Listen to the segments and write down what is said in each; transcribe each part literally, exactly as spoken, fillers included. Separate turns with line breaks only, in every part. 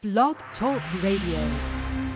Blog Talk Radio.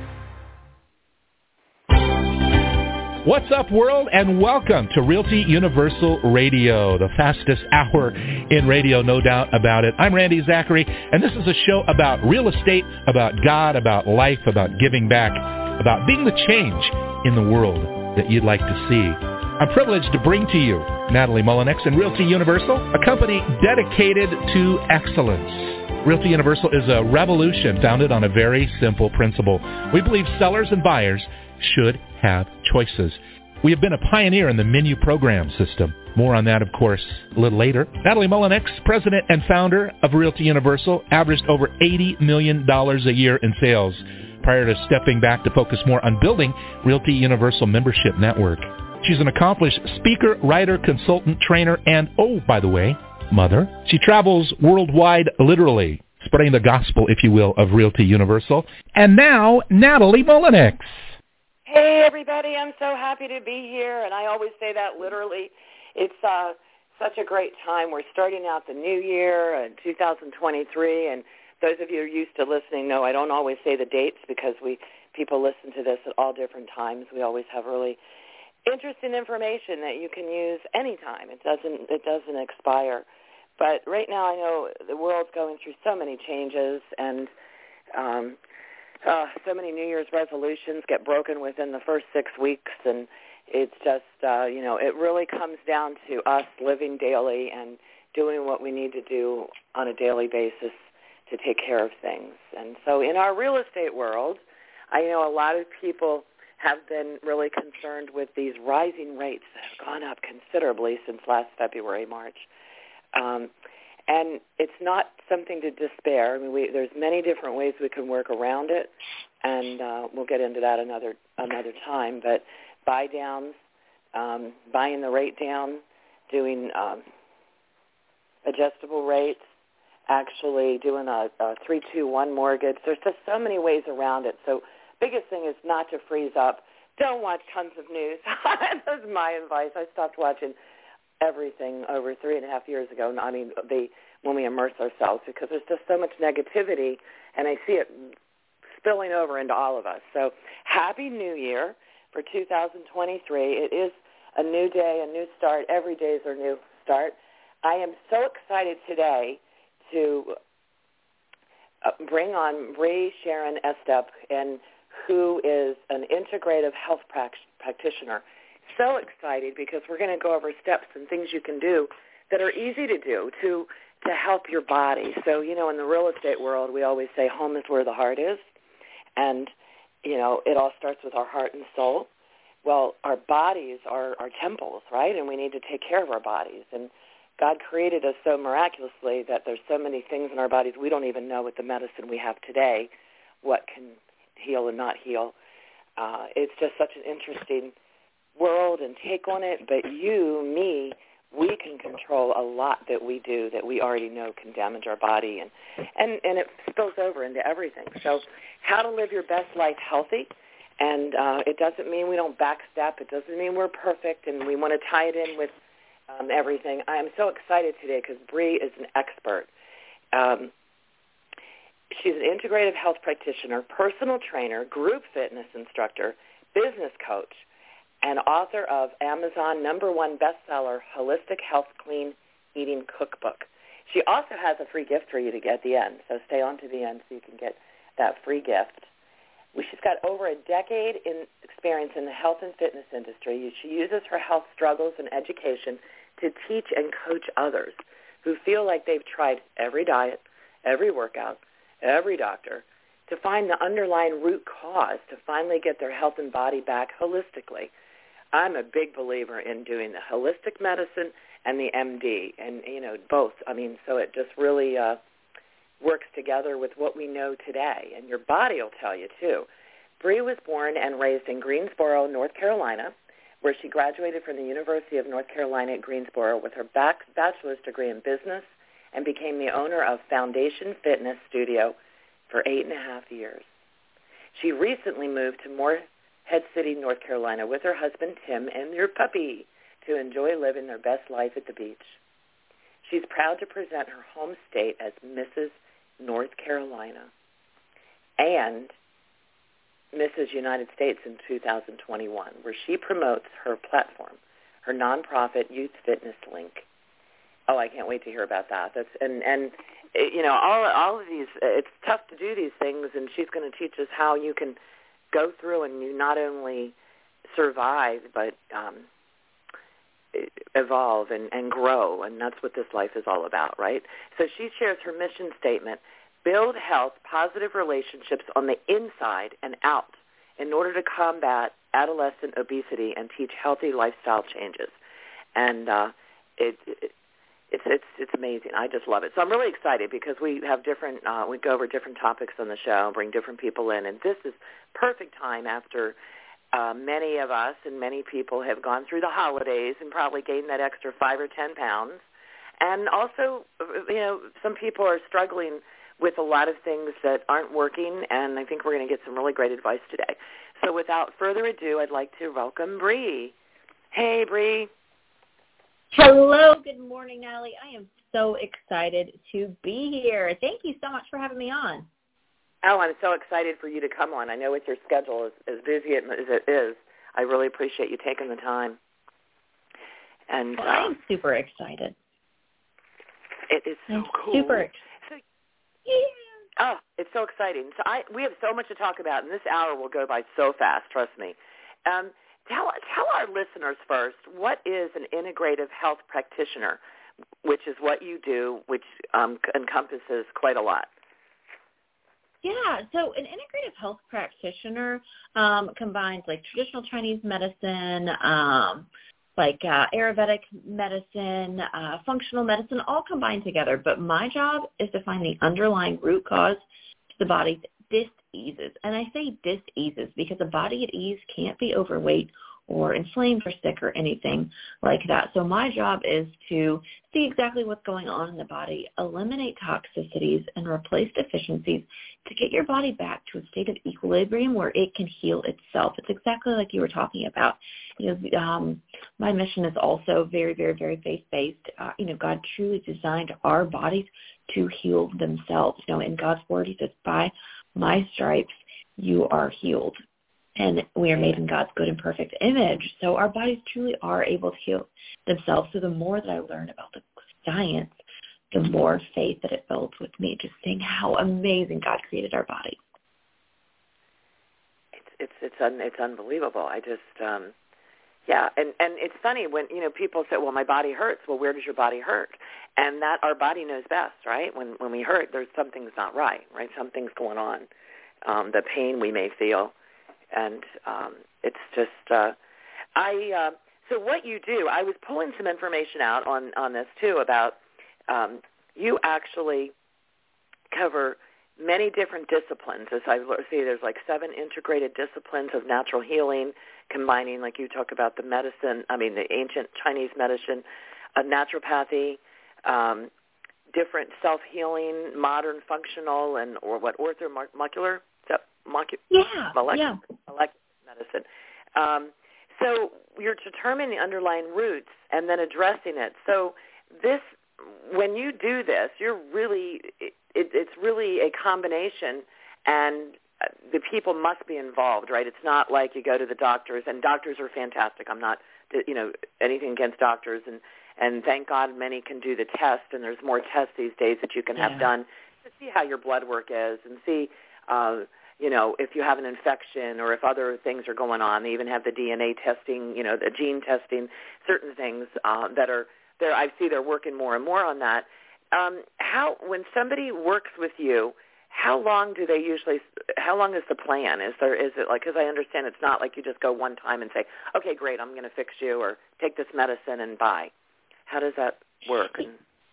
What's up, world, and welcome to Realty Universal Radio, the fastest hour in radio, no doubt about it. I'm Randy Zachary, and this is a show about real estate, about God, about life, about giving back, about being the change in the world that you'd like to see. I'm privileged to bring to you Natalie Mullinex and Realty Universal, a company dedicated to excellence. Realty Universal is a revolution founded on a very simple principle. We believe sellers and buyers should have choices. We have been a pioneer in the menu program system. More on that, of course, a little later. Natalie Mullinex, president and founder of Realty Universal, averaged over eighty million dollars a year in sales prior to stepping back to focus more on building Realty Universal membership network. She's an accomplished speaker, writer, consultant, trainer, and, oh, by the way, mother. She travels worldwide, literally, spreading the gospel, if you will, of Realty Universal. And now, Natalie Mullinex.
Hey, everybody. I'm so happy to be here, and I always say that literally. It's uh, such a great time. We're starting out the new year in two thousand twenty-three, and those of you who are used to listening know I don't always say the dates because we people listen to this at all different times. We always have really interesting information that you can use anytime. It doesn't it doesn't expire. But right now I know the world's going through so many changes, and um, uh, so many New Year's resolutions get broken within the first six weeks, and it's just, uh, you know, it really comes down to us living daily and doing what we need to do on a daily basis to take care of things. And so in our real estate world, I know a lot of people have been really concerned with these rising rates that have gone up considerably since last February, March. Um, and it's not something to despair. I mean, we, there's many different ways we can work around it, and uh, we'll get into that another another time. But buy downs, um, buying the rate down, doing um, adjustable rates, actually doing a, a three two one mortgage. There's just so many ways around it. So biggest thing is not to freeze up. Don't watch tons of news. That's my advice. I stopped watching everything over three and a half years ago. I mean, the when we immerse ourselves, because there's just so much negativity, and I see it spilling over into all of us. So happy New Year for two thousand twenty-three. It is a new day, a new start. Every day is our new start. I am so excited today to uh, bring on Bree Sharon Estep, and who is an integrative health practitioner. So excited because we're going to go over steps and things you can do that are easy to do to to help your body. So, you know, in the real estate world, we always say home is where the heart is. And, you know, it all starts with our heart and soul. Well, our bodies are our temples, right? And we need to take care of our bodies. And God created us so miraculously that there's so many things in our bodies we don't even know with the medicine we have today what can heal and not heal. Uh, it's just such an interesting world and take on it, but you, me, we can control a lot that we do that we already know can damage our body, and, and, and it spills over into everything. So how to live your best life healthy, and uh, it doesn't mean we don't backstep. It doesn't mean we're perfect, and we want to tie it in with um, everything. I am so excited today because Bree is an expert. Um, she's an integrative health practitioner, personal trainer, group fitness instructor, business coach, and author of Amazon number one bestseller, Holistic Health Clean Eating Cookbook. She also has a free gift for you to get at the end, so stay on to the end so you can get that free gift. She's got over a decade in experience in the health and fitness industry. She uses her health struggles and education to teach and coach others who feel like they've tried every diet, every workout, every doctor, to find the underlying root cause to finally get their health and body back holistically. I'm a big believer in doing the holistic medicine and the M D, and, you know, both. I mean, so it just really uh, works together with what we know today, and your body will tell you, too. Bree was born and raised in Greensboro, North Carolina, where she graduated from the University of North Carolina at Greensboro with her back bachelor's degree in business and became the owner of Foundation Fitness Studio for eight and a half years. She recently moved to Morehead City, North Carolina with her husband, Tim, and their puppy to enjoy living their best life at the beach. She's proud to present her home state as Missus North Carolina. and Missus United States in two thousand twenty-one, where she promotes her platform, her nonprofit Youth Fitness Link. Oh, I can't wait to hear about that. That's and and you know all all of these. It's tough to do these things, and she's going to teach us how you can go through and you not only survive but um, evolve and, and grow, and that's what this life is all about, right? So she shares her mission statement: build health, positive relationships on the inside and out in order to combat adolescent obesity and teach healthy lifestyle changes. And uh, it, it It's it's it's amazing. I just love it. So I'm really excited because we have different. Uh, we go over different topics on the show, and bring different people in, and this is perfect time after uh, many of us and many people have gone through the holidays and probably gained that extra five or ten pounds, and also you know some people are struggling with a lot of things that aren't working, and I think we're going to get some really great advice today. So without further ado, I'd like to welcome Bree. Hey, Bree.
Hello, good morning, Natalie. I am so excited to be here. Thank you so much for having me on.
Oh, I'm so excited for you to come on. I know with your schedule as, as busy as it is, I really appreciate you taking the time. And
well,
uh,
I'm super excited.
It is so
I'm
cool.
Super excited.
So,
yeah.
Oh, it's so exciting. So I we have so much to talk about, and this hour will go by so fast, trust me. Um Tell, tell our listeners first, what is an integrative health practitioner, which is what you do, which um, encompasses quite a lot.
Yeah, so an integrative health practitioner um, combines like traditional Chinese medicine, um, like uh, Ayurvedic medicine, uh, functional medicine, all combined together. But my job is to find the underlying root cause to the body's diseases. And I say diseases because a body at ease can't be overweight or inflamed or sick or anything like that. So my job is to see exactly what's going on in the body, eliminate toxicities, and replace deficiencies to get your body back to a state of equilibrium where it can heal itself. It's exactly like you were talking about. You know, um, my mission is also very, very, very faith-based. Uh, you know, God truly designed our bodies to heal themselves. You know, in God's word, he says, by my stripes, you are healed. And we are made in God's good and perfect image. So our bodies truly are able to heal themselves. So the more that I learn about the science, the more faith that it builds with me, just seeing how amazing God created our bodies.
It's it's it's un, it's unbelievable. I just um, yeah, and and it's funny when you know people say, well, my body hurts. Well, where does your body hurt? And that our body knows best, right? When when we hurt, there's something's not right, right? Something's going on. Um, the pain we may feel. And um, it's just, uh, I, uh, so what you do, I was pulling some information out on, on this too about um, you actually cover many different disciplines. As I see, there's like seven integrated disciplines of natural healing, combining, like you talk about the medicine, I mean the ancient Chinese medicine, uh, naturopathy, um, different self-healing, modern functional, and or what, orthomolecular? Molecular,
yeah,
molecular,
yeah.
molecular medicine. Um, so you're determining the underlying roots and then addressing it. So this, when you do this, you're really, it, it's really a combination, and the people must be involved, right? It's not like you go to the doctors, and doctors are fantastic. I'm not, you know, anything against doctors, and, and thank God many can do the test, and there's more tests these days that you can
yeah.
have done to see how your blood work is and see, uh, you know, if you have an infection or if other things are going on. They even have the D N A testing, you know, the gene testing, certain things uh, that are there. I see they're working more and more on that. Um, how, when somebody works with you, how long do they usually, how long is the plan? Is there, is it like, because I understand it's not like you just go one time and say, okay, great, I'm going to fix you, or take this medicine and bye. How does that work? And,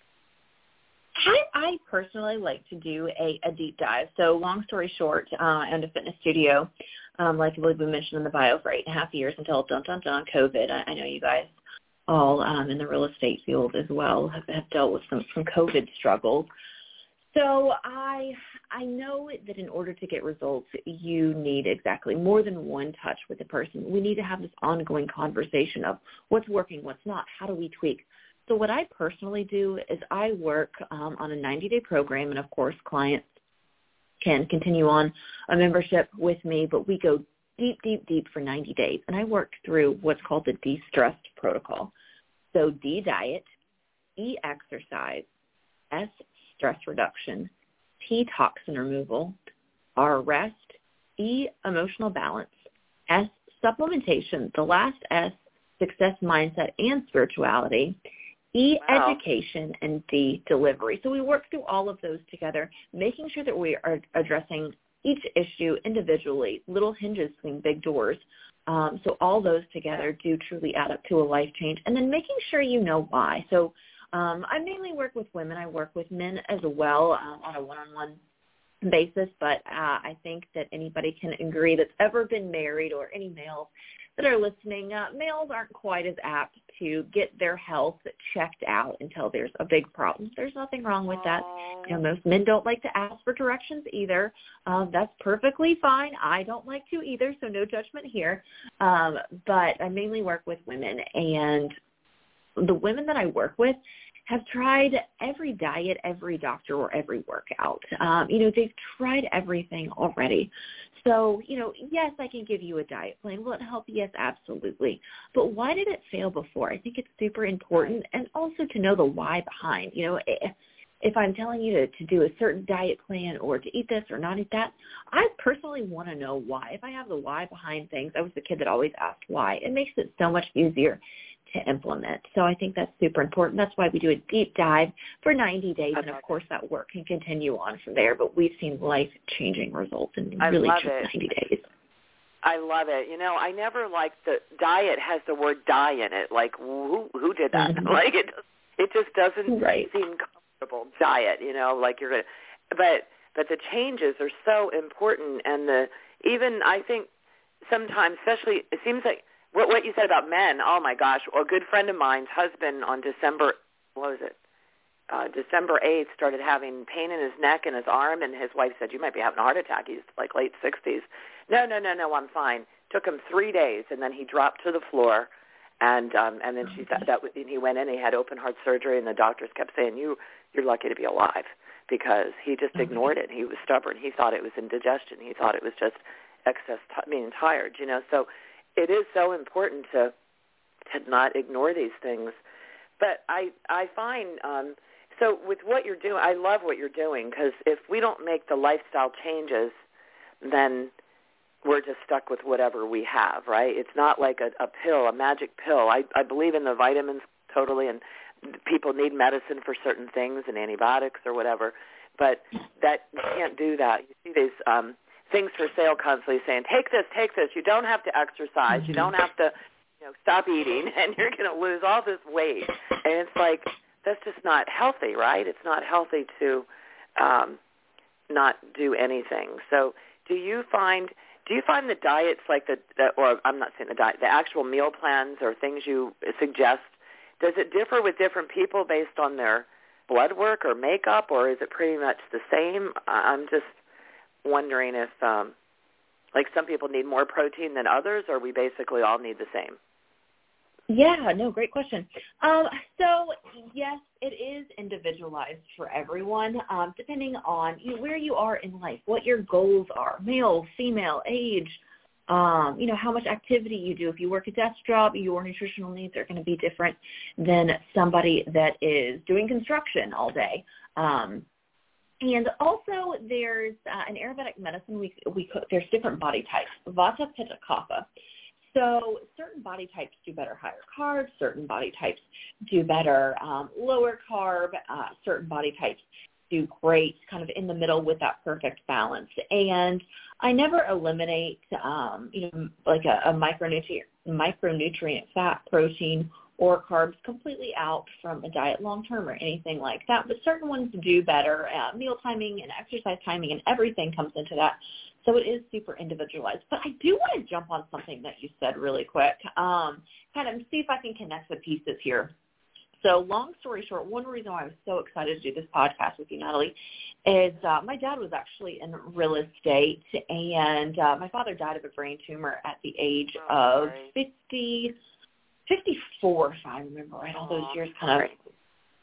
I, I personally like to do a, a deep dive. So long story short, uh, I owned a fitness studio, um, like I believe we mentioned in the bio, for eight and a half years until dun dun dun COVID. I, I know you guys all um, in the real estate field as well have, have dealt with some, some COVID struggles. So I I know that in order to get results, you need exactly more than one touch with the person. We need to have this ongoing conversation of what's working, what's not, how do we tweak. So what I personally do is I work um, on a ninety-day program, and, of course, clients can continue on a membership with me, but we go deep, deep, deep for ninety days. And I work through what's called the de-stress protocol. So D, diet, E, exercise, S, stress reduction, T, toxin removal, R, rest, E, emotional balance, S, supplementation, the last S, success mindset and spirituality, E,
wow.
education, and D, delivery. So we work through all of those together, making sure that we are addressing each issue individually, little hinges swing big doors. Um, so all those together do truly add up to a life change. And then making sure you know why. So um, I mainly work with women. I work with men as well um, on a one-on-one basis, but uh, I think that anybody can agree that's ever been married, or any males that are listening, uh, males aren't quite as apt to get their health checked out until there's a big problem. There's nothing wrong with that. You know, most men don't like to ask for directions either. Um, that's perfectly fine. I don't like to either, so no judgment here. Um, but I mainly work with women, and the women that I work with have tried every diet, every doctor, or every workout. Um, you know, they've tried everything already. So, you know, yes, I can give you a diet plan. Will it help? Yes, absolutely. But why did it fail before? I think it's super important, and also to know the why behind. You know, if I'm telling you to, to do a certain diet plan or to eat this or not eat that, I personally want to know why. If I have the why behind things, I was the kid that always asked why. It makes it so much easier to implement. So I think that's super important. That's why we do a deep dive for ninety days, and of course that work can continue on from there. But we've seen life-changing results in
I
really
love
just
it.
ninety days.
I love it. You know, I never liked the diet has the word die in it. Like, who who did that?
Mm-hmm.
Like, it it just doesn't
right.
seem comfortable. Diet, you know, like you're gonna. But but the changes are so important, and the even I think sometimes, especially, it seems like. What, what you said about men, oh, my gosh. A good friend of mine's husband on December, what was it, uh, December eighth started having pain in his neck and his arm, and his wife said, you might be having a heart attack. He's like late sixties. No, no, no, no, I'm fine. Took him three days, and then he dropped to the floor, and um, and then she thought that and he went in, he had open heart surgery, and the doctors kept saying, you, you're lucky to be alive, because he just ignored it. He was stubborn. He thought it was indigestion. He thought it was just excess, t- being tired, you know, so it is so important to to not ignore these things. But I I find, um, so with what you're doing, I love what you're doing, because if we don't make the lifestyle changes, then we're just stuck with whatever we have, right? It's not like a, a pill, a magic pill. I, I believe in the vitamins totally, and people need medicine for certain things and antibiotics or whatever, but that you can't do that. You see these um, things for sale constantly saying, take this, take this. You don't have to exercise. Mm-hmm. You don't have to, you know, stop eating, and you're going to lose all this weight. And it's like, that's just not healthy, right? It's not healthy to um, not do anything. So do you find do you find the diets like the, the, or I'm not saying the diet, the actual meal plans or things you suggest, does it differ with different people based on their blood work or makeup, or is it pretty much the same? I'm just wondering if, um, like, some people need more protein than others, or we basically all need the same.
Yeah, no, great question. Um, so, yes, it is individualized for everyone, um, depending on you know, where you are in life, what your goals are, male, female, age, um, you know, how much activity you do. If you work a desk job, your nutritional needs are going to be different than somebody that is doing construction all day. Um, and also there's uh, in Ayurvedic medicine, we, we there's different body types, Vata, Pitta, Kapha. So certain body types do better higher carbs, certain body types do better um, lower carb, uh, certain body types do great kind of in the middle with that perfect balance. And I never eliminate, um, you know, like a, a micronutrient, micronutrient fat, protein, or carbs completely out from a diet long-term or anything like that. But certain ones do better. Uh, meal timing and exercise timing and everything comes into that. So it is super individualized. But I do want to jump on something that you said really quick, um, kind of see if I can connect the pieces here. So long story short, one reason why I was so excited to do this podcast with you, Natalie, is uh, my dad was actually in real estate, and uh, my father died of a brain tumor at the age of fifty, fifty-four, if I remember right. All those years kind of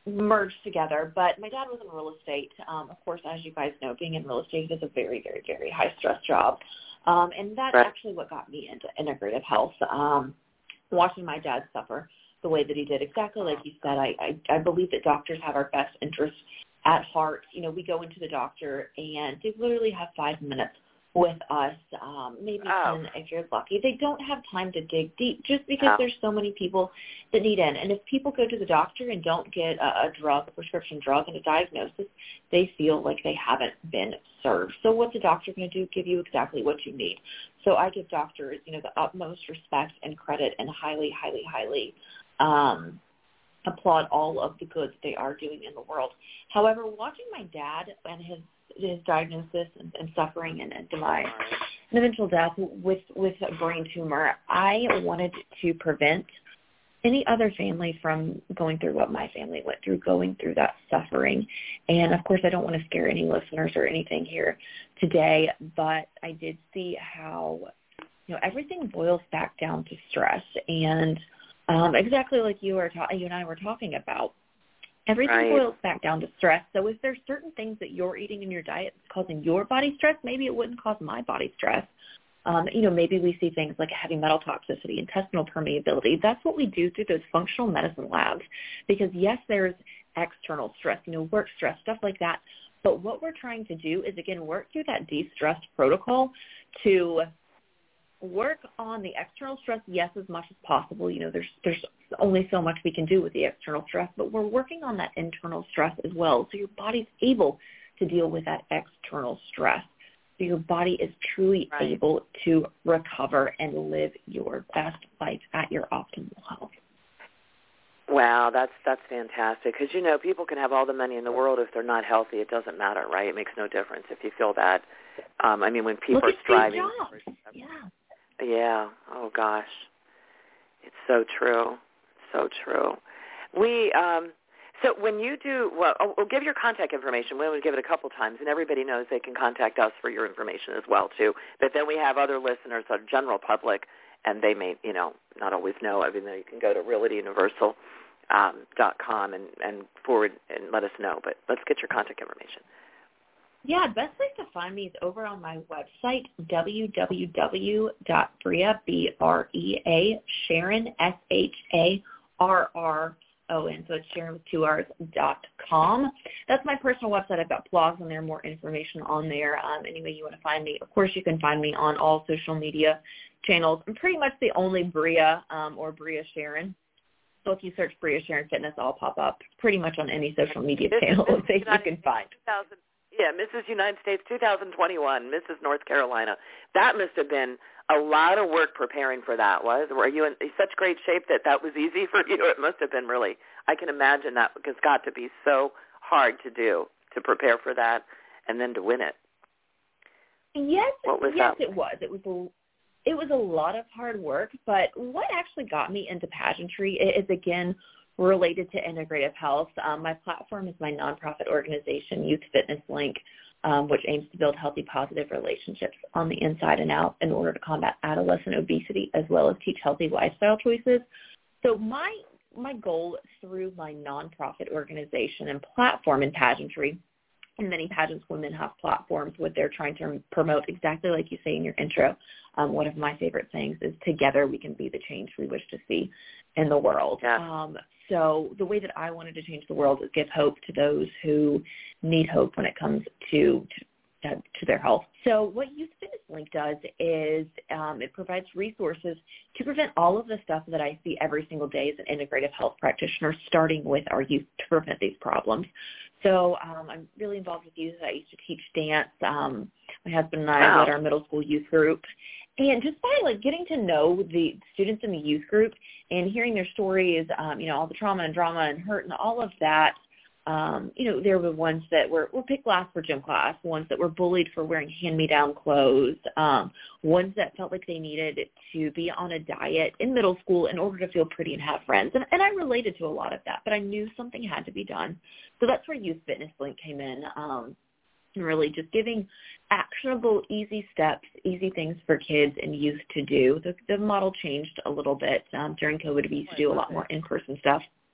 merged together. But my dad was in real estate. Um, of course, as you guys know, being in real estate is a very, very, very high-stress job. Um, and that's
right.
actually what got me into integrative health, um, watching my dad suffer the way that he did. Exactly like you said, I, I, I believe that doctors have our best interests at heart. You know, we go into the doctor, and they literally have five minutes with us, um, maybe
oh.
ten if you're lucky. They don't have time to dig deep just because
oh.
there's so many people that need in. And if people go to the doctor and don't get a, a drug, a prescription drug, and a diagnosis, they feel like they haven't been served. So what's a doctor going to do? Give you exactly what you need. So I give doctors, you know, the utmost respect and credit, and highly, highly, highly um, applaud all of the good that they are doing in the world. However, watching my dad and his his diagnosis and, and suffering and, and demise and eventual death with, with a brain tumor, I wanted to prevent any other family from going through what my family went through, going through that suffering. And, of course, I don't want to scare any listeners or anything here today, but I did see how, you know, everything boils back down to stress. And um, exactly like you, were ta- you and I were talking about, everything
right.
boils back down to stress. So if there's certain things that you're eating in your diet that's causing your body stress, maybe it wouldn't cause my body stress. Um, you know, maybe we see things like heavy metal toxicity, intestinal permeability. That's what we do through those functional medicine labs, because, yes, there's external stress, you know, work stress, stuff like that. But what we're trying to do is, again, work through that de-stress protocol to work on the external stress, yes, as much as possible. You know, there's there's only so much we can do with the external stress, but we're working on that internal stress as well. So your body's able to deal with that external stress. So your body is truly
right.
able to recover and live your best life at your optimal health.
Wow, that's that's fantastic. Because, you know, people can have all the money in the world. If they're not healthy, it doesn't matter, right? It makes no difference if you feel bad. Um, I mean, when people
Look
are striving.
yeah.
Yeah. Oh, gosh. It's so true. So true. We, um, so when you do, well, oh, we'll give your contact information. We would give it a couple times, and everybody knows they can contact us for your information as well, too. But then we have other listeners, the general public, and they may, you know, not always know. I mean, you can go to realty universal dot com and, and forward and let us know. But let's get your contact information.
Yeah, best place to find me is over on my website, w w w dot brea, B R E A, Sharon, S H A R R O N, so it's Sharon with two R's, dot com. That's my personal website. I've got blogs on there, more information on there. Um, any way you want to find me. Of course, you can find me on all social media channels. I'm pretty much the only Brea um, or Brea Sharon. So if you search Brea Sharon Fitness, I'll pop up pretty much on any social media channel that you can find.
Yeah, Missus United States two thousand twenty-one, Missus North Carolina. That must have been a lot of work preparing for that, was? Were you in such great shape that that was easy for you? It must have been really, I can imagine that, because it's got to be so hard to do, to prepare for that and then to win it.
Yes,
what was
yes,
that?
it was. It was a, it was a lot of hard work, but what actually got me into pageantry is, again, related to integrative health. Um, my platform is my nonprofit organization, Youth Fitness Link, um, which aims to build healthy, positive relationships on the inside and out in order to combat adolescent obesity, as well as teach healthy lifestyle choices. So my my goal through my nonprofit organization and platform in pageantry, and many pageants women have platforms where they're trying to promote exactly like you say in your intro. Um, one of my favorite things is together we can be the change we wish to see in the world.
Yeah.
Um, so the way that I wanted to change the world is give hope to those who need hope when it comes to to, to their health. So what Youth Fitness Link does is um, it provides resources to prevent all of the stuff that I see every single day as an integrative health practitioner, starting with our youth to prevent these problems. So um, I'm really involved with youth. I used to teach dance. Um, my husband and I
wow.
led our middle school youth group. And just by, like, getting to know the students in the youth group and hearing their stories, um, you know, all the trauma and drama and hurt and all of that, um, you know, there were ones that were, were picked last for gym class, ones that were bullied for wearing hand-me-down clothes, um, ones that felt like they needed to be on a diet in middle school in order to feel pretty and have friends. And, and I related to a lot of that, but I knew something had to be done. So that's where Youth Fitness Link came in. Um, And really just giving actionable, easy steps, easy things for kids and youth to do. The, the model changed a little bit. Um, during COVID, we used to do a lot more in-person stuff.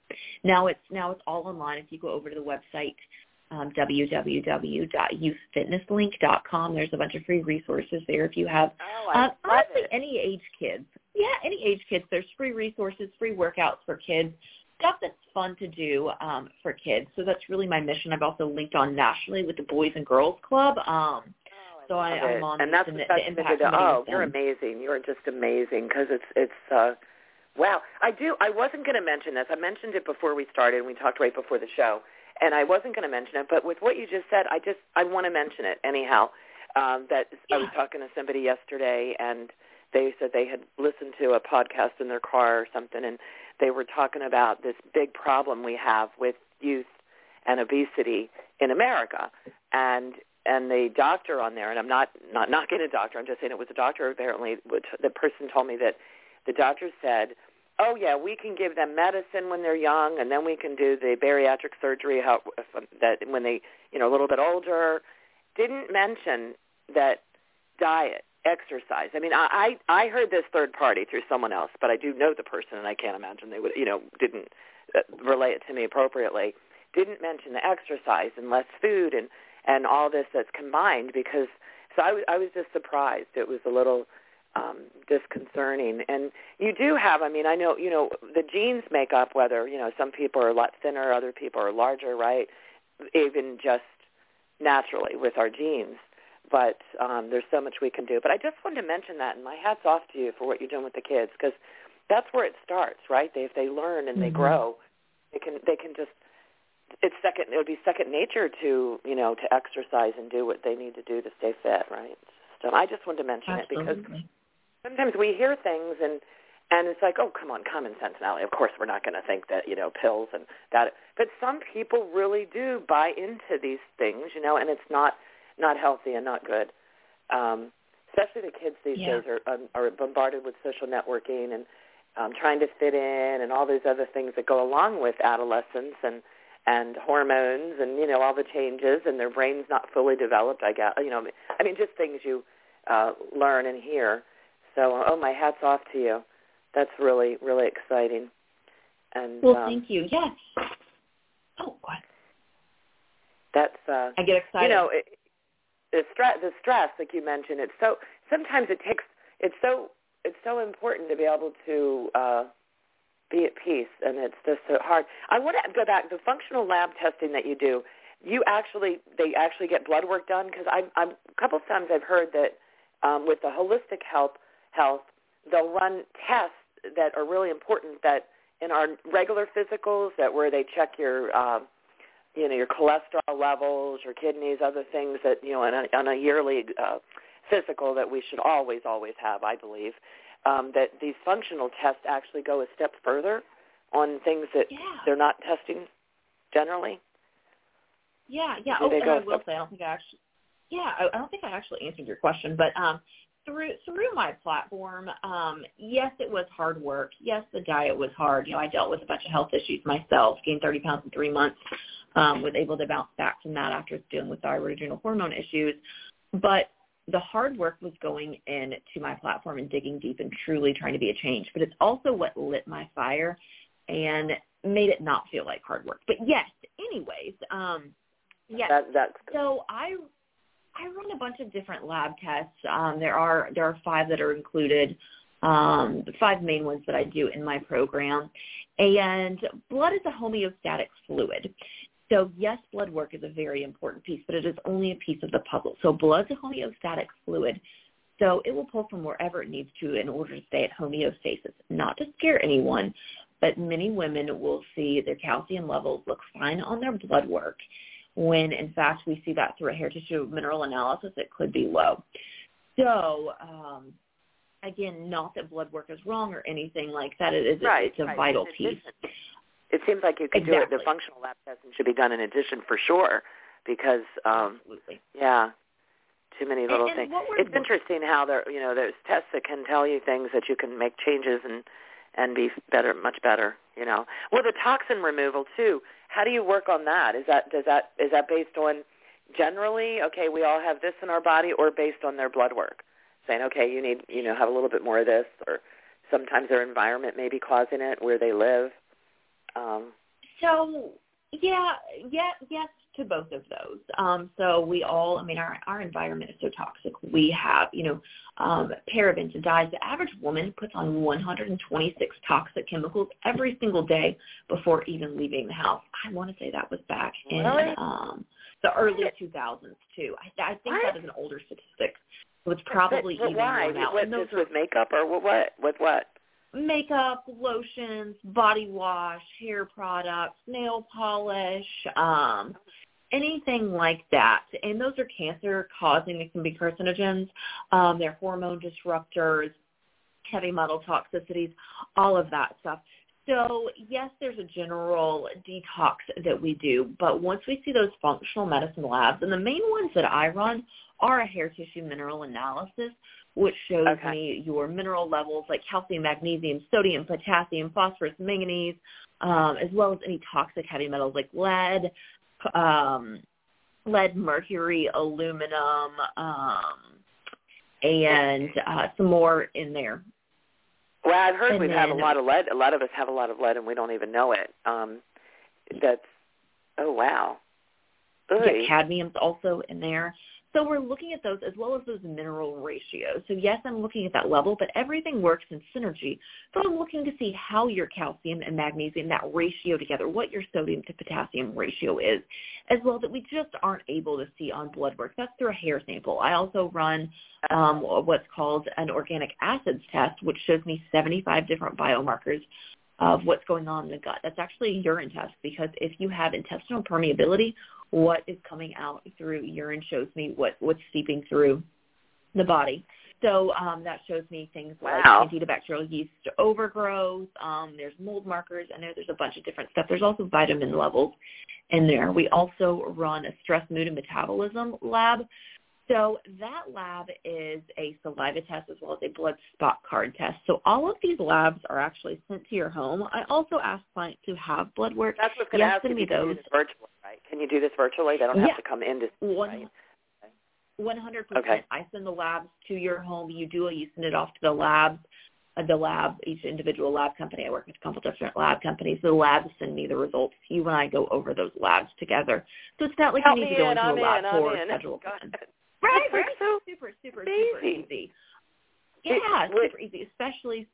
now it's now it's all online. If you go over to the website, um, w w w dot youth fitness link dot com, there's a bunch of free resources there. If you have,
oh, I
uh, honestly,
it.
any age kids, yeah, any age kids, there's free resources, free workouts for kids, stuff that's fun to do um, for kids. So that's really my mission. I've also linked on nationally with the Boys and Girls Club. Um, So I, I'm on
and that's
the,
what
the impact.
Oh, you're amazing! You're just amazing because it's it's uh, wow. I do. I wasn't going to mention this. I mentioned it before we started. and We talked right before the show, and I wasn't going to mention it. But with what you just said, I just I want to mention it anyhow. Um, that
yeah.
I was talking to somebody yesterday, and they said they had listened to a podcast in their car or something, and they were talking about this big problem we have with youth and obesity in America, and. And the doctor on there, and I'm not, not knocking a doctor, I'm just saying it was a doctor apparently, which the person told me that the doctor said, oh, yeah, we can give them medicine when they're young, and then we can do the bariatric surgery how, that when they, you know, a little bit older. Didn't mention that diet, exercise. I mean, I, I, I heard this third party through someone else, but I do know the person, and I can't imagine they would, you know, didn't relay it to me appropriately. Didn't mention the exercise and less food and and all this that's combined because, so I was, I was just surprised. It was a little um, disconcerting. And you do have, I mean, I know, you know, the genes make up whether, you know, some people are a lot thinner, other people are larger, right, even just naturally with our genes. But um, there's so much we can do. But I just wanted to mention that, and my hat's off to you for what you're doing with the kids because that's where it starts, right? They, if they learn and they mm-hmm. grow, they can they can just, it's second. It would be second nature to you know to exercise and do what they need to do to stay fit, right? So I just wanted to mention
Absolutely.
it because sometimes we hear things and and it's like, oh, come on, common sense, Natalie. Of course, we're not going to think that you know pills and that, but some people really do buy into these things, you know, and it's not not healthy and not good. Um, especially the kids these
yeah.
days are um, are bombarded with social networking and um, trying to fit in and all these other things that go along with adolescence and. and hormones and, you know, all the changes and their brain's not fully developed, I guess. You know, I mean, just things you uh, learn and hear. So, oh, my hat's off to you. That's really, really exciting. And
Well,
um,
thank you. Yes. Oh, what?
That's, uh,
I get excited.
You know, it, the, stress, the stress, like you mentioned, it's so, sometimes it takes, it's so, it's so important to be able to, uh, be at peace, and it's just so hard. I want to go back. The functional lab testing that you do, you actually, they actually get blood work done? Because I'm, I'm, a couple of times I've heard that um, with the holistic health, health, they'll run tests that are really important that in our regular physicals, that where they check your, uh, you know, your cholesterol levels, your kidneys, other things that, you know, on a, on a yearly uh, physical that we should always, always have, I believe. Um, that these functional tests actually go a step further on things that
yeah.
they're not testing generally.
Yeah, yeah.
Do
Oh,
they
and
go
I will say, I don't think I actually, yeah, I, I don't think I actually answered your question, but um, through through my platform, um, yes, it was hard work. Yes, the diet was hard. You know, I dealt with a bunch of health issues myself, gained thirty pounds in three months, um, was able to bounce back from that after dealing with thyroid adrenal hormone issues, but the hard work was going into my platform and digging deep and truly trying to be a change. But it's also what lit my fire and made it not feel like hard work. But yes, anyways, um, yes.
That, that's
so I I run a bunch of different lab tests. Um, there are there are five that are included, um, the five main ones that I do in my program. And blood is a homeostatic fluid. So, yes, blood work is a very important piece, but it is only a piece of the puzzle. So blood's a homeostatic fluid, so it will pull from wherever it needs to in order to stay at homeostasis. Not to scare anyone, but many women will see their calcium levels look fine on their blood work when, in fact, we see that through a hair tissue mineral analysis, it could be low. So, um, again, not that blood work is wrong or anything like that. It is,
right,
it's a
right.
vital
it's
piece.
It seems like you could
exactly.
do it. The functional lab testing should be done in addition for sure because, um,
Absolutely.
yeah, too many little
and, and
things. It's
looking-
interesting how there, you know, there's tests that can tell you things that you can make changes and, and be better, much better, you know. Well, the toxin removal too. How do you work on that? Is that does that is that based on generally? Okay, we all have this in our body, or based on their blood work, saying, okay, you need, you know, have a little bit more of this, or sometimes their environment may be causing it, where they live. Um,
so, yeah, yeah, yes to both of those. Um, so we all, I mean, our, our environment is so toxic. We have, you know, um, parabens and dyes. The average woman puts on one hundred twenty-six toxic chemicals every single day before even leaving the house. I want to say that was back in
really?
um, the early two thousands, too. I, I think
what?
that is an older statistic. So it's probably
but, but
even
why?
more now.
What,
And those
just
are
with makeup or what? What? With what?
makeup, lotions, body wash, hair products, nail polish, um, anything like that. And those are cancer-causing. They can be carcinogens. Um, they're hormone disruptors, heavy metal toxicities, all of that stuff. So, yes, there's a general detox that we do, but once we see those functional medicine labs, and the main ones that I run are a hair tissue mineral analysis, which shows
okay.
me your mineral levels like calcium, magnesium, sodium, potassium, phosphorus, manganese, um, as well as any toxic heavy metals like lead, um, lead, mercury, aluminum, um, and uh, some more in there.
Well, I've heard
and
we
then,
have a lot of lead. A lot of us have a lot of lead, and we don't even know it. Um, that's, oh, wow.
Yeah, cadmium's also in there. So we're looking at those as well as those mineral ratios. So, yes, I'm looking at that level, but everything works in synergy. So I'm looking to see how your calcium and magnesium, that ratio together, what your sodium to potassium ratio is, as well that we just aren't able to see on blood work. That's through a hair sample. I also run um, what's called an organic acids test, which shows me seventy-five different biomarkers of what's going on in the gut. That's actually a urine test, because if you have intestinal permeability, what is coming out through urine shows me what, what's seeping through the body. So um, that shows me things like
wow.
candida bacterial yeast overgrowth. Um, there's mold markers in there. There's a bunch of different stuff. There's also vitamin levels in there. We also run a stress, mood, and metabolism lab. So that lab is a saliva test as well as a blood spot card test. So all of these labs are actually sent to your home. I also ask clients who have blood work.
That's what's going to
yes,
ask
send
if
me
you can
those.
do this virtually, right? Can you do this virtually? They don't
yeah.
have to come in to see,
One,
right?
one hundred percent.
Okay.
I send the labs to your home. You do it. You send it off to the labs. Uh, the lab, each individual lab company. I work with a couple different lab companies. The labs send me the results. You and I go over those labs together. So it's not like
Help
you need
me
to go
in,
into
I'm
a lab
in,
for
I'm in.
schedule.
Go ahead.
Right,
That's
right.
so
super, super,
amazing.
super easy. Yeah,
It,
super easy, especially.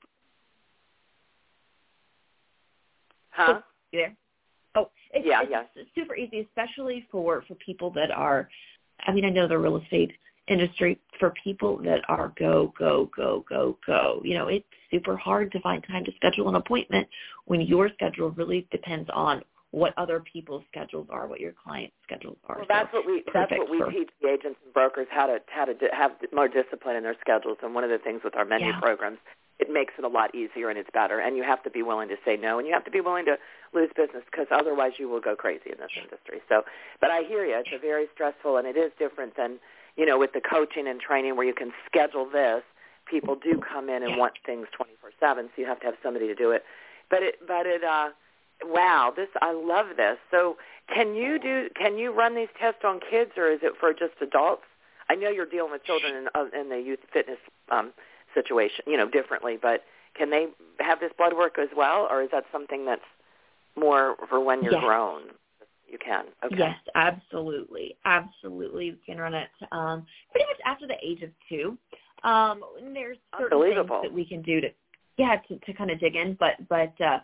Huh?
Oh, you there? Oh, it's,
yeah,
it's
yeah.
super easy, especially for, for people that are, I mean, I know the real estate industry, for people that are go, go, go, go, go. You know, it's super hard to find time to schedule an appointment when your schedule really depends on what other people's schedules are, what your clients' schedules are.
Well, that's
so
what we that's what we
for,
teach the agents and brokers, how to how to have more discipline in their schedules. And one of the things with our menu
yeah.
programs, it makes it a lot easier and it's better. And you have to be willing to say no, and you have to be willing to lose business, because otherwise you will go crazy in this industry. So, but I hear you. It's a very stressful, and it is different than, you know, with the coaching and training where you can schedule this. People do come in and
yeah.
want things twenty-four seven, so you have to have somebody to do it. But it, but it, uh, wow, this I love this. So, can you do? Can you run these tests on kids, or is it for just adults? I know you're dealing with children in, uh, in the youth fitness um, situation, you know, differently. But can they have this blood work as well, or is that something that's more for when you're
yes.
grown? You can. Okay.
Yes, absolutely, absolutely. You can run it um, pretty much after the age of two. Um, and there's certain things that we can do to, yeah, to, to kind of dig in. But but uh,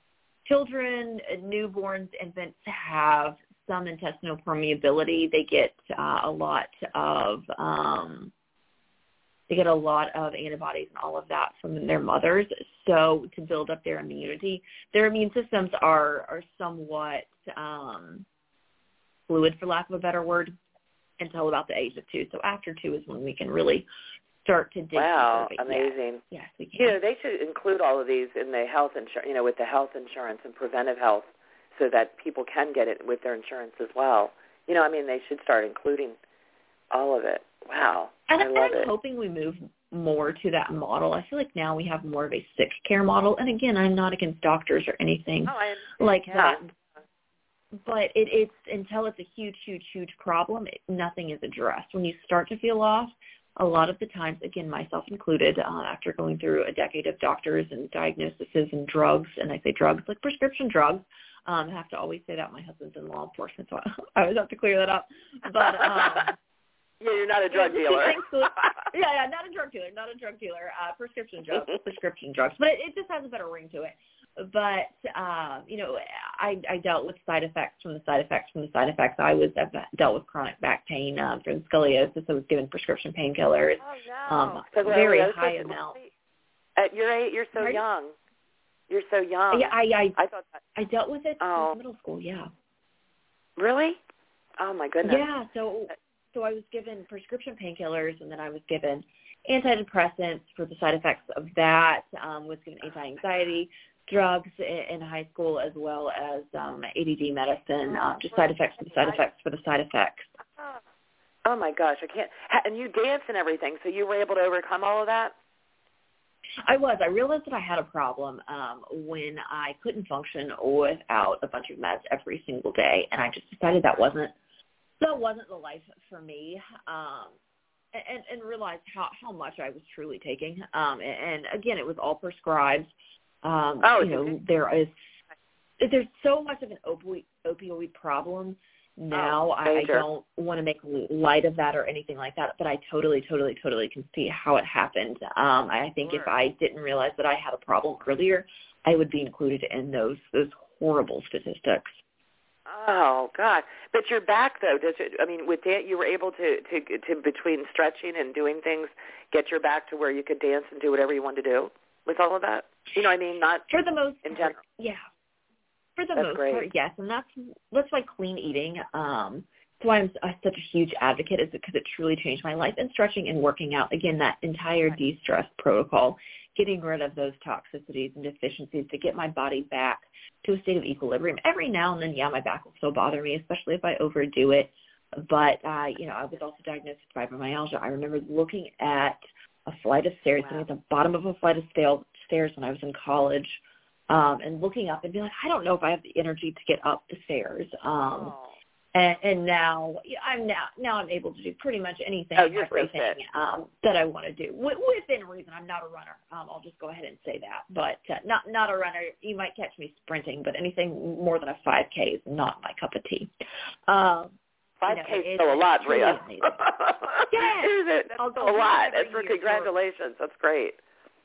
children, newborns, infants have some intestinal permeability. They get uh, a lot of um, they get a lot of antibodies and all of that from their mothers. So to build up their immunity, their immune systems are are somewhat um, fluid, for lack of a better word, until about the age of two. So after two is when we can really start to dig
wow,
deeper.
amazing.
Yes, yes, we can.
You know, they should include all of these in the health insurance, you know, with the health insurance and preventive health, so that people can get it with their insurance as well. You know, I mean, they should start including all of it. Wow,
and
I love
I'm
it.
hoping we move more to that model. I feel like now we have more of a sick care model. And again, I'm not against doctors or anything
oh, I
like
yeah.
that. But it, it's until it's a huge, huge, huge problem, it, nothing is addressed. When you start to feel off, a lot of the times, again, myself included, uh, after going through a decade of doctors and diagnoses and drugs, and I say drugs like prescription drugs, um, I have to always say that. My husband's in law enforcement, so I always have to clear that up. But um,
yeah, you're not a drug
yeah,
dealer.
yeah, yeah, not a drug dealer, not a drug dealer. Uh, prescription drugs, prescription drugs, but it, it just has a better ring to it. But, uh, you know, I, I dealt with side effects from the side effects from the side effects. I was I've dealt with chronic back pain um, from scoliosis. I was given prescription painkillers.
Oh, no.
Um, very high amount.
At your age, you're so
Pardon?
young. You're so young.
Yeah, I I,
I thought that.
I dealt with it
Oh.
in middle school, yeah.
Really? Oh, my goodness.
Yeah, so so I was given prescription painkillers, and then I was given antidepressants for the side effects of that, um, was given anti-anxiety drugs in, in high school, as well as um, A D D medicine, um, just side effects for the side effects for the side effects.
Oh, my gosh, I can't. And you dance and everything, so you were able to overcome all of that?
I was. I realized that I had a problem um, when I couldn't function without a bunch of meds every single day, and I just decided that wasn't that wasn't the life for me, um, and, and realized how, how much I was truly taking. Um, and, and again, it was all prescribed. Um,
oh,
you know, there is there's so much of an opioid opioid problem now.
Oh,
I, I don't want to make light of that or anything like that, but I totally, totally, totally can see how it happened. Um, I think
sure.
if I didn't realize that I had a problem earlier, I would be included in those those horrible statistics.
Oh God! But your back, though, does it? I mean, with that, you were able to, to to between stretching and doing things, get your back to where you could dance and do whatever you wanted to do with all of that. You know, what I mean, not
for the most
in general.
Yeah, for the
that's
most
great.
part, yes, and that's that's why clean eating. Um, that's why I'm uh, such a huge advocate, is because it truly changed my life. And stretching and working out, again, that entire de-stress protocol, getting rid of those toxicities and deficiencies to get my body back to a state of equilibrium. Every now and then, yeah, my back will still bother me, especially if I overdo it. But, uh, you know, I was also diagnosed with fibromyalgia. I remember looking at a flight of stairs,
wow.
sitting at the bottom of a flight of stairs when I was in college, um, and looking up and being like, I don't know if I have the energy to get up the stairs. Um,
oh.
And, and now I'm now now I'm able to do pretty much anything,
oh, you're
everything
so
um, that I want to do w- within reason. I'm not a runner. Um, I'll just go ahead and say that. But uh, not not a runner. You might catch me sprinting, but anything more than a five K is not my cup of tea. Um,
five K
you know,
is still a lot, Bria.
Yeah,
that's still a lot. That's for congratulations. That's great.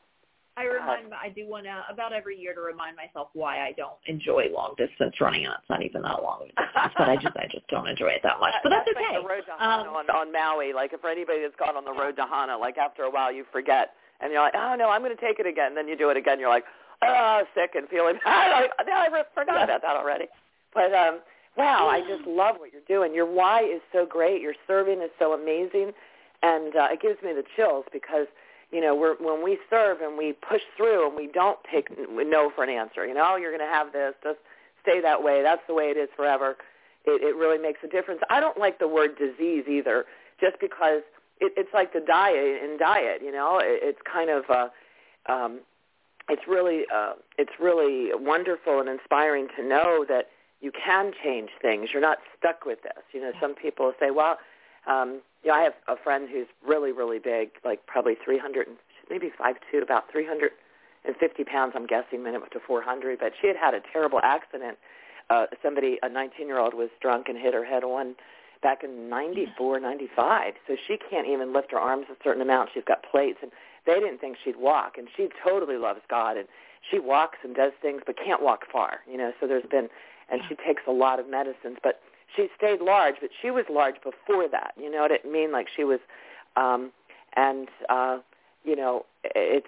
I remind, I do want to, about every year to remind myself why I don't enjoy long distance running, and it's not even that long of a distance, but I just, I just don't enjoy it that much. But that's,
that's
okay.
Like the road to Hana um, on, on Maui. Like if for anybody that's gone on the road to Hana, like after a while you forget, and you're like, oh no, I'm going to take it again. Then you do it again. You're like, oh, sick and feeling bad. Like, now I forgot about that already. But um, wow, I just love what you're doing. Your why is so great. Your serving is so amazing, and uh, it gives me the chills because. You know, we're, when we serve and we push through and we don't take no for an answer, you know, you're going to have this, just stay that way. That's the way it is forever. It, it really makes a difference. I don't like the word disease either, just because it, it's like the diet in diet, you know. It, it's kind of, uh, um, it's really, uh, it's really wonderful and inspiring to know that you can change things. You're not stuck with this. You know, some people say, well, um, you know, I have a friend who's really, really big, like probably three hundred, maybe five two, about three hundred fifty pounds, I'm guessing, maybe up to four hundred. But she had had a terrible accident. Uh, somebody, a nineteen-year-old, was drunk and hit her head on back in ninety-four, ninety-five. So she can't even lift her arms a certain amount. She's got plates, and they didn't think she'd walk. And she totally loves God, and she walks and does things but can't walk far, you know. So there's been, and she takes a lot of medicines, but she stayed large, but she was large before that. You know what I mean? Like she was, um, and, uh, you know, it's,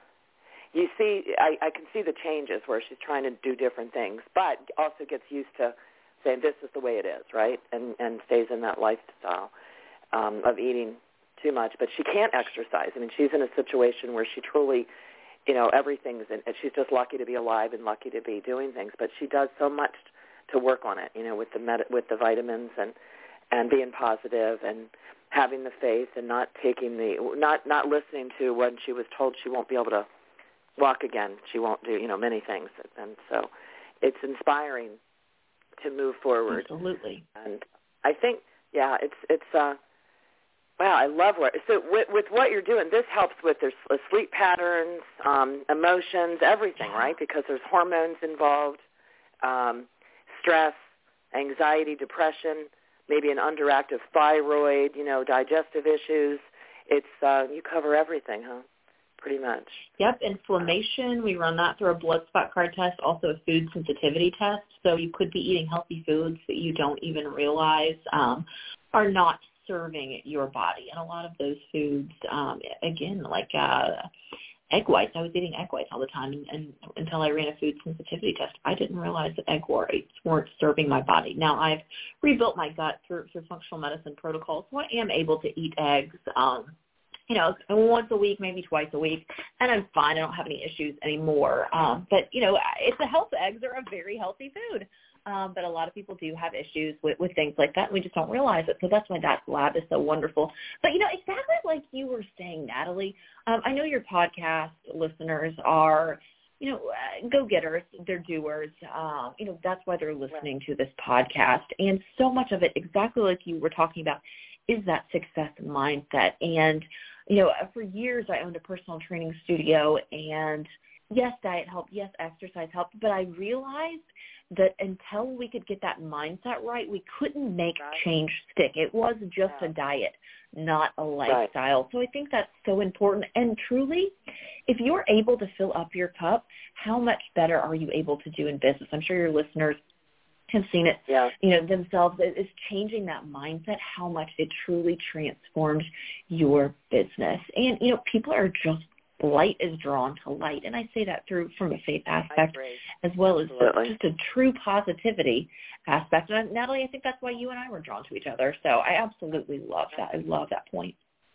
you see, I, I can see the changes where she's trying to do different things, but also gets used to saying this is the way it is, right? And, and stays in that lifestyle um, of eating too much. But she can't exercise. I mean, she's in a situation where she truly, you know, everything's in, and she's just lucky to be alive and lucky to be doing things. But she does so much to work on it, you know, with the med- with the vitamins and and being positive and having the faith and not taking the not not listening to when she was told she won't be able to walk again. She won't do, you know, many things, and so it's inspiring to move forward.
Absolutely.
And I think, yeah, it's it's uh, Wow, I love what. So with, with what you're doing, this helps with their sleep patterns, um, emotions, everything,
Yeah.
right? Because there's hormones involved, um, stress, anxiety, depression, maybe an underactive thyroid, you know, digestive issues. It's uh, you cover everything, huh? Pretty much.
Yep, inflammation. We run that through a blood spot card test, also a food sensitivity test. So you could be eating healthy foods that you don't even realize um, are not serving your body. And a lot of those foods, um, again, like uh, egg whites. I was eating egg whites all the time and, and until I ran a food sensitivity test. I didn't realize that egg whites weren't serving my body. Now I've rebuilt my gut through, through functional medicine protocols, so I am able to eat eggs, um, you know, once a week, maybe twice a week, and I'm fine. I don't have any issues anymore. Um, but, you know, it's a health. Eggs are a very healthy food. Um, but a lot of people do have issues with, with things like that, and we just don't realize it. So that's why that lab is so wonderful. But, you know, exactly like you were saying, Natalie, um, I know your podcast listeners are, you know, uh, go-getters, they're doers. Um, you know, that's why they're listening to this podcast. And so much of it, exactly like you were talking about, is that success mindset. And, you know, for years I owned a personal training studio, and yes, diet helped, yes, exercise helped, but I realized that until we could get that mindset right, we couldn't make
right.
change stick. It was just
yeah.
a diet, not a lifestyle. Right. So I think that's so important. And truly, if you're able to fill up your cup, how much better are you able to do in business? I'm sure your listeners have seen it,
yeah.
you know, themselves. It's changing that mindset, how much it truly transforms your business. And, you know, people are just, light is drawn to light. And I say that through from a faith aspect as well
Absolutely.
as just a true positivity aspect. And Natalie, I think that's why you and I were drawn to each other. So I absolutely love that. I love that point.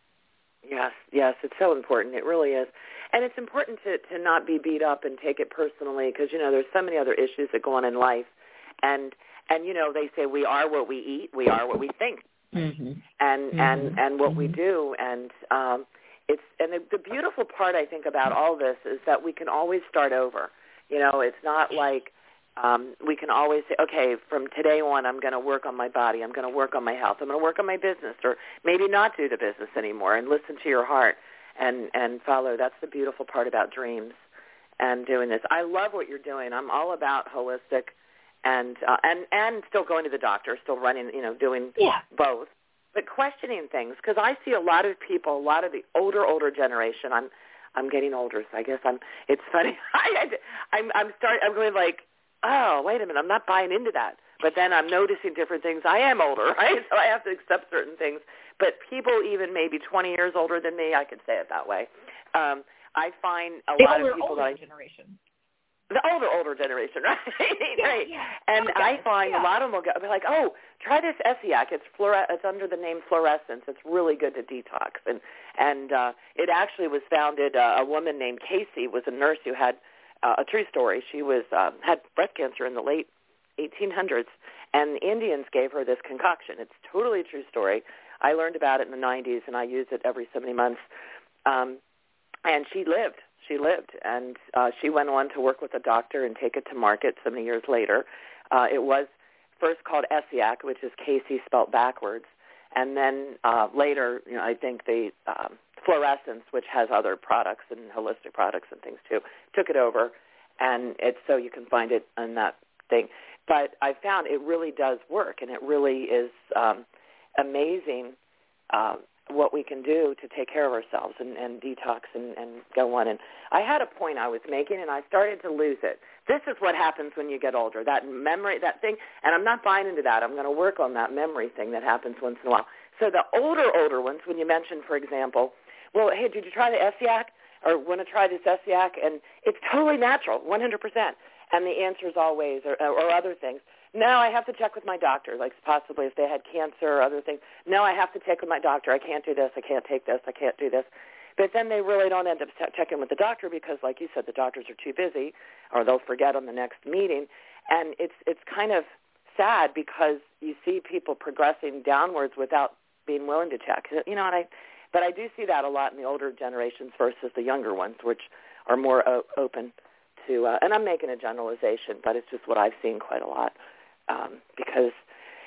Yes, yes, it's so important. It really is. And it's important to, to not be beat up and take it personally because, you know, there's so many other issues that go on in life. And, and you know, they say we are what we eat, we are what we think,
mm-hmm.
and,
mm-hmm.
and, and what
mm-hmm.
we do. And um, it's and the, the beautiful part, I think, about all this is that we can always start over. You know, it's not like um, we can always say, okay, from today on, I'm going to work on my body, I'm going to work on my health, I'm going to work on my business, or maybe not do the business anymore and listen to your heart and, and follow. That's the beautiful part about dreams and doing this. I love what you're doing. I'm all about holistic and uh, and and still going to the doctor, still running, you know, doing
yeah.
both, but questioning things because I see a lot of people, a lot of the older older generation. I'm I'm getting older, so I guess I'm. It's funny. I, I I'm I'm start. I'm going like, oh, wait a minute, I'm not buying into that. But then I'm noticing different things. I am older, right? So I have to accept certain things. But people even maybe twenty years older than me, I could say it that way. Um, I find a
the
lot
older,
of people
older
that I,
generation.
The older, older generation, right?
Yeah,
right.
yeah.
And
okay.
I find
yeah.
a lot of them will go, be like, oh, try this Essiac. It's fluore- It's under the name fluorescence. It's really good to detox. And and uh, it actually was founded, uh, a woman named Casey was a nurse who had uh, a true story. She was um, had breast cancer in the late eighteen hundreds, and the Indians gave her this concoction. It's totally a true story. I learned about it in the nineties, and I use it every so many months. Um, and she lived. She lived, and uh, she went on to work with a doctor and take it to market so many years later. Uh, it was first called Essiac, which is Casey spelled backwards, and then uh, later, you know, I think the um, Fluorescence, which has other products and holistic products and things too, took it over, and it's so you can find it in that thing. But I found it really does work, and it really is um, amazing uh, what we can do to take care of ourselves and, and detox and, and go on. And I had a point I was making, and I started to lose it. This is what happens when you get older, that memory, that thing, and I'm not buying into that. I'm going to work on that memory thing that happens once in a while. So the older, older ones, when you mentioned, for example, well, hey, did you try the Essiac or want to try this Essiac? And it's totally natural, one hundred percent. And the answer is always, or, or other things. No, I have to check with my doctor, like possibly if they had cancer or other things. No, I have to check with my doctor. I can't do this. I can't take this. I can't do this. But then they really don't end up checking with the doctor because, like you said, the doctors are too busy or they'll forget on the next meeting. And it's it's kind of sad because you see people progressing downwards without being willing to check. You know, and I, but I do see that a lot in the older generations versus the younger ones, which are more o- open to, uh, and I'm making a generalization, but it's just what I've seen quite a lot. Um, because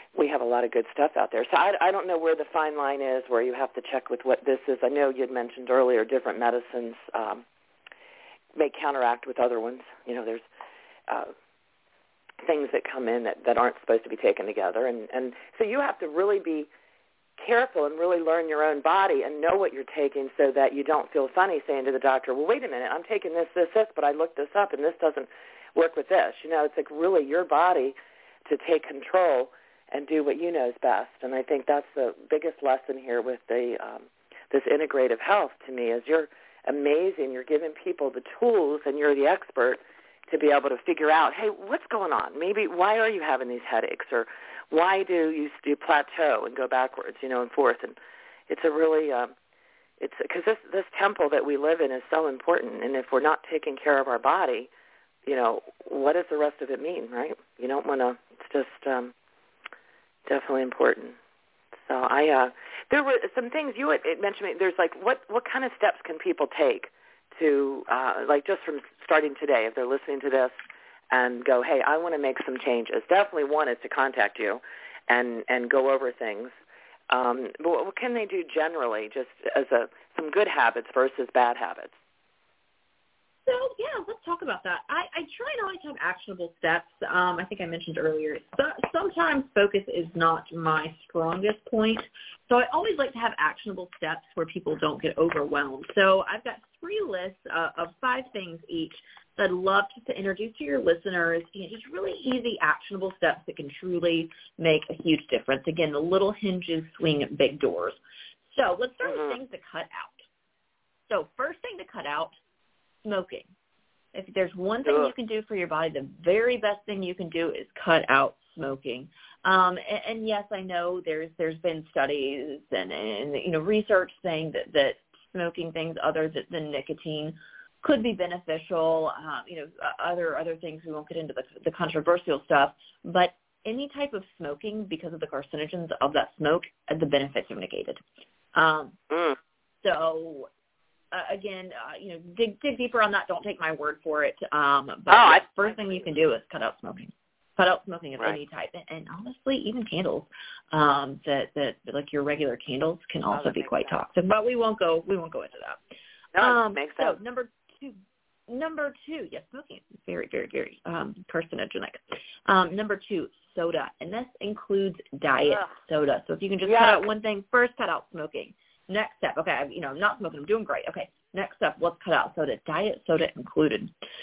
we have a lot of good stuff out there. So I, I don't know where the fine line is where you have to check with what this is. I know you had mentioned earlier different medicines um, may counteract with other ones. You know, there's uh, things that come in that, that aren't supposed to be taken together. And, and so you have to really be careful and really learn your own body and know what you're taking so that you don't feel funny saying to the doctor, well, wait a minute, I'm taking this, this, this, but I looked this up and this doesn't work with this. You know, it's like really your body to take control and do what you know is best. And I think that's the biggest lesson here with the um, this integrative health to me is you're amazing. You're giving people the tools and you're the expert to be able to figure out, hey, what's going on? Maybe why are you having these headaches, or why do you do plateau and go backwards, you know, and forth? And it's a really, um, it's because this this temple that we live in is so important. And if we're not taking care of our body, you know, what does the rest of it mean, right? You don't want to. It's just um, definitely important. So I, uh, there were some things you had mentioned. There's like, what what kind of steps can people take to, uh, like, just from starting today, if they're listening to this and go, hey, I want to make some changes. Definitely one is to contact you and, and go over things. Um, but what can they do generally, just as a some good habits versus bad habits?
So, yeah, let's talk about that. I, I try and always have actionable steps. Um, I think I mentioned earlier, so, sometimes focus is not my strongest point. So I always like to have actionable steps where people don't get overwhelmed. So I've got three lists uh, of five things each that I'd love to, to introduce to your listeners. You know, just really easy, actionable steps that can truly make a huge difference. Again, the little hinges swing at big doors. So let's start mm-hmm. with things to cut out. So first thing to cut out, smoking. If there's one thing
Ugh.
you can do for your body, the very best thing you can do is cut out smoking. Um, and, and yes, I know there's there's been studies and, and you know research saying that, that smoking things other than, than nicotine could be beneficial. Um, you know, other other things, we won't get into the, the controversial stuff, but any type of smoking, because of the carcinogens of that smoke, the benefits are negated. Um,
mm.
So. Uh, again, uh, you know, dig dig deeper on that. Don't take my word for it. Um, but
oh,
the first thing you can do is cut out smoking. Cut out smoking of
right.
any type, and, and honestly, even candles. Um, that that like your regular candles can also
oh,
be quite
sense.
toxic. But we won't go. We won't go into that.
No,
um,
it makes
so
sense.
number two. Number two, yes, smoking is very, very, very um, carcinogenic. Um, number two, soda, and this includes diet
Ugh.
soda. So if you can just
Yuck.
cut out one thing, first cut out smoking. Next step, okay, I'm, you know, I'm not smoking, I'm doing great. Okay, next step, let's cut out soda, diet soda included.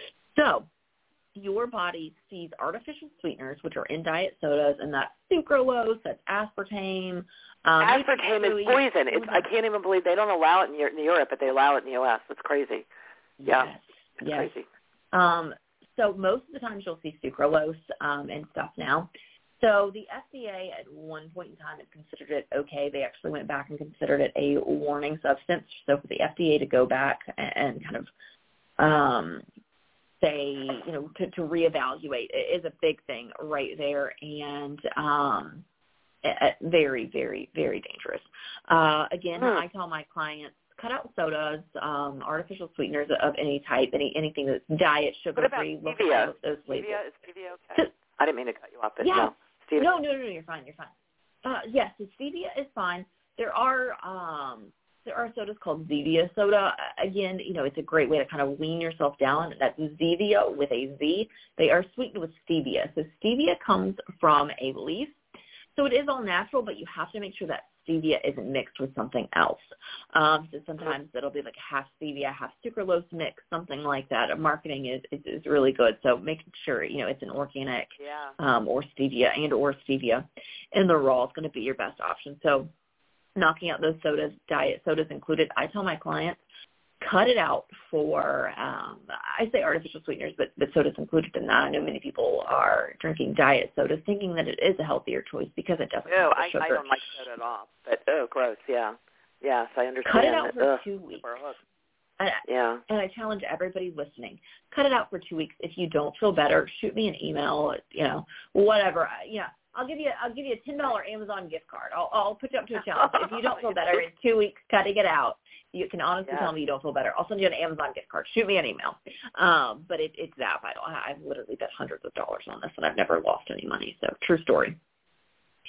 So your body sees artificial sweeteners, which are in diet sodas, and that's sucralose, that's aspartame. Um,
aspartame is poison. It's, I can't even believe they don't allow it in, in Europe, but they allow it in the U S. That's crazy. Yeah,
yes,
it's
yes.
crazy.
Um, so most of the times you'll see sucralose um, and stuff now. So the F D A at one point in time had considered it okay. They actually went back and considered it a warning substance. So for the F D A to go back and, and kind of um, say, you know, to, to reevaluate it is a big thing right there, and um, a, a very, very, very dangerous. Uh, again, hmm. I tell my clients, cut out sodas, um, artificial sweeteners of any type, any anything that's diet, sugar-free.
What about stevia?
Those
Stevia? Is stevia okay? So, I didn't mean to cut you off, but
yeah.
no. Stevia.
No, no, no, no, you're fine, you're fine. Uh, yes, the stevia is fine. There are um, there are sodas called Zevia soda. Again, you know, it's a great way to kind of wean yourself down. That's Zevia with a Z. They are sweetened with stevia. So stevia comes from a leaf. So it is all natural, but you have to make sure that stevia isn't mixed with something else. Um, so sometimes it'll be like half stevia, half sucralose mix, something like that. Marketing is, is, is really good. So making sure, you know, it's an organic
yeah. um,
or stevia and or stevia in the raw is going to be your best option. So knocking out those sodas, diet sodas included. I tell my clients, cut it out for, um, I say artificial sweeteners, but, but soda's included in that. I know many people are drinking diet sodas thinking that it is a healthier choice because it doesn't
no,
have the
I,
sugar.
I don't like soda at all. But, oh, gross, yeah. Yes, I understand.
Cut it out
that.
for
Ugh,
two weeks.
And, yeah.
And I challenge everybody listening, cut it out for two weeks. If you don't feel better, shoot me an email, you know, whatever. Yeah. I'll give you I'll give you a ten dollars Amazon gift card. I'll I'll put you up to a challenge. If you don't feel better in two weeks cutting it out, you can honestly
yeah.
tell me you don't feel better. I'll send you an Amazon gift card. Shoot me an email. Um, but it, it's that vital. I've literally bet hundreds of dollars on this, and I've never lost any money. So true story.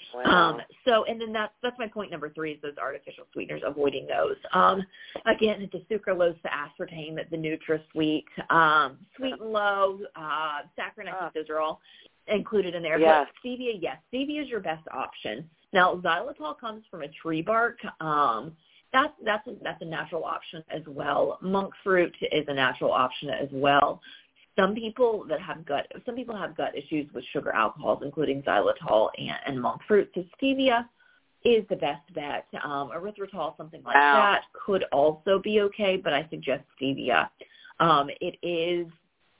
Wow.
Um, so, and then that's, that's my point number three is those artificial sweeteners, avoiding those. Um, again, the sucralose, the aspartame, the NutraSweet, um, Sweet and Low, uh, saccharin, I think those are all included in there.
Yes.
But stevia, yes, stevia is your best option. Now, xylitol comes from a tree bark. Um, that's, that's, a, that's a natural option as well. Monk fruit is a natural option as well. Some people that have gut, some people have gut issues with sugar alcohols, including xylitol and, and monk fruit. So stevia is the best bet. Um, erythritol, something like
wow.
that, could also be okay, but I suggest stevia. Um, it is,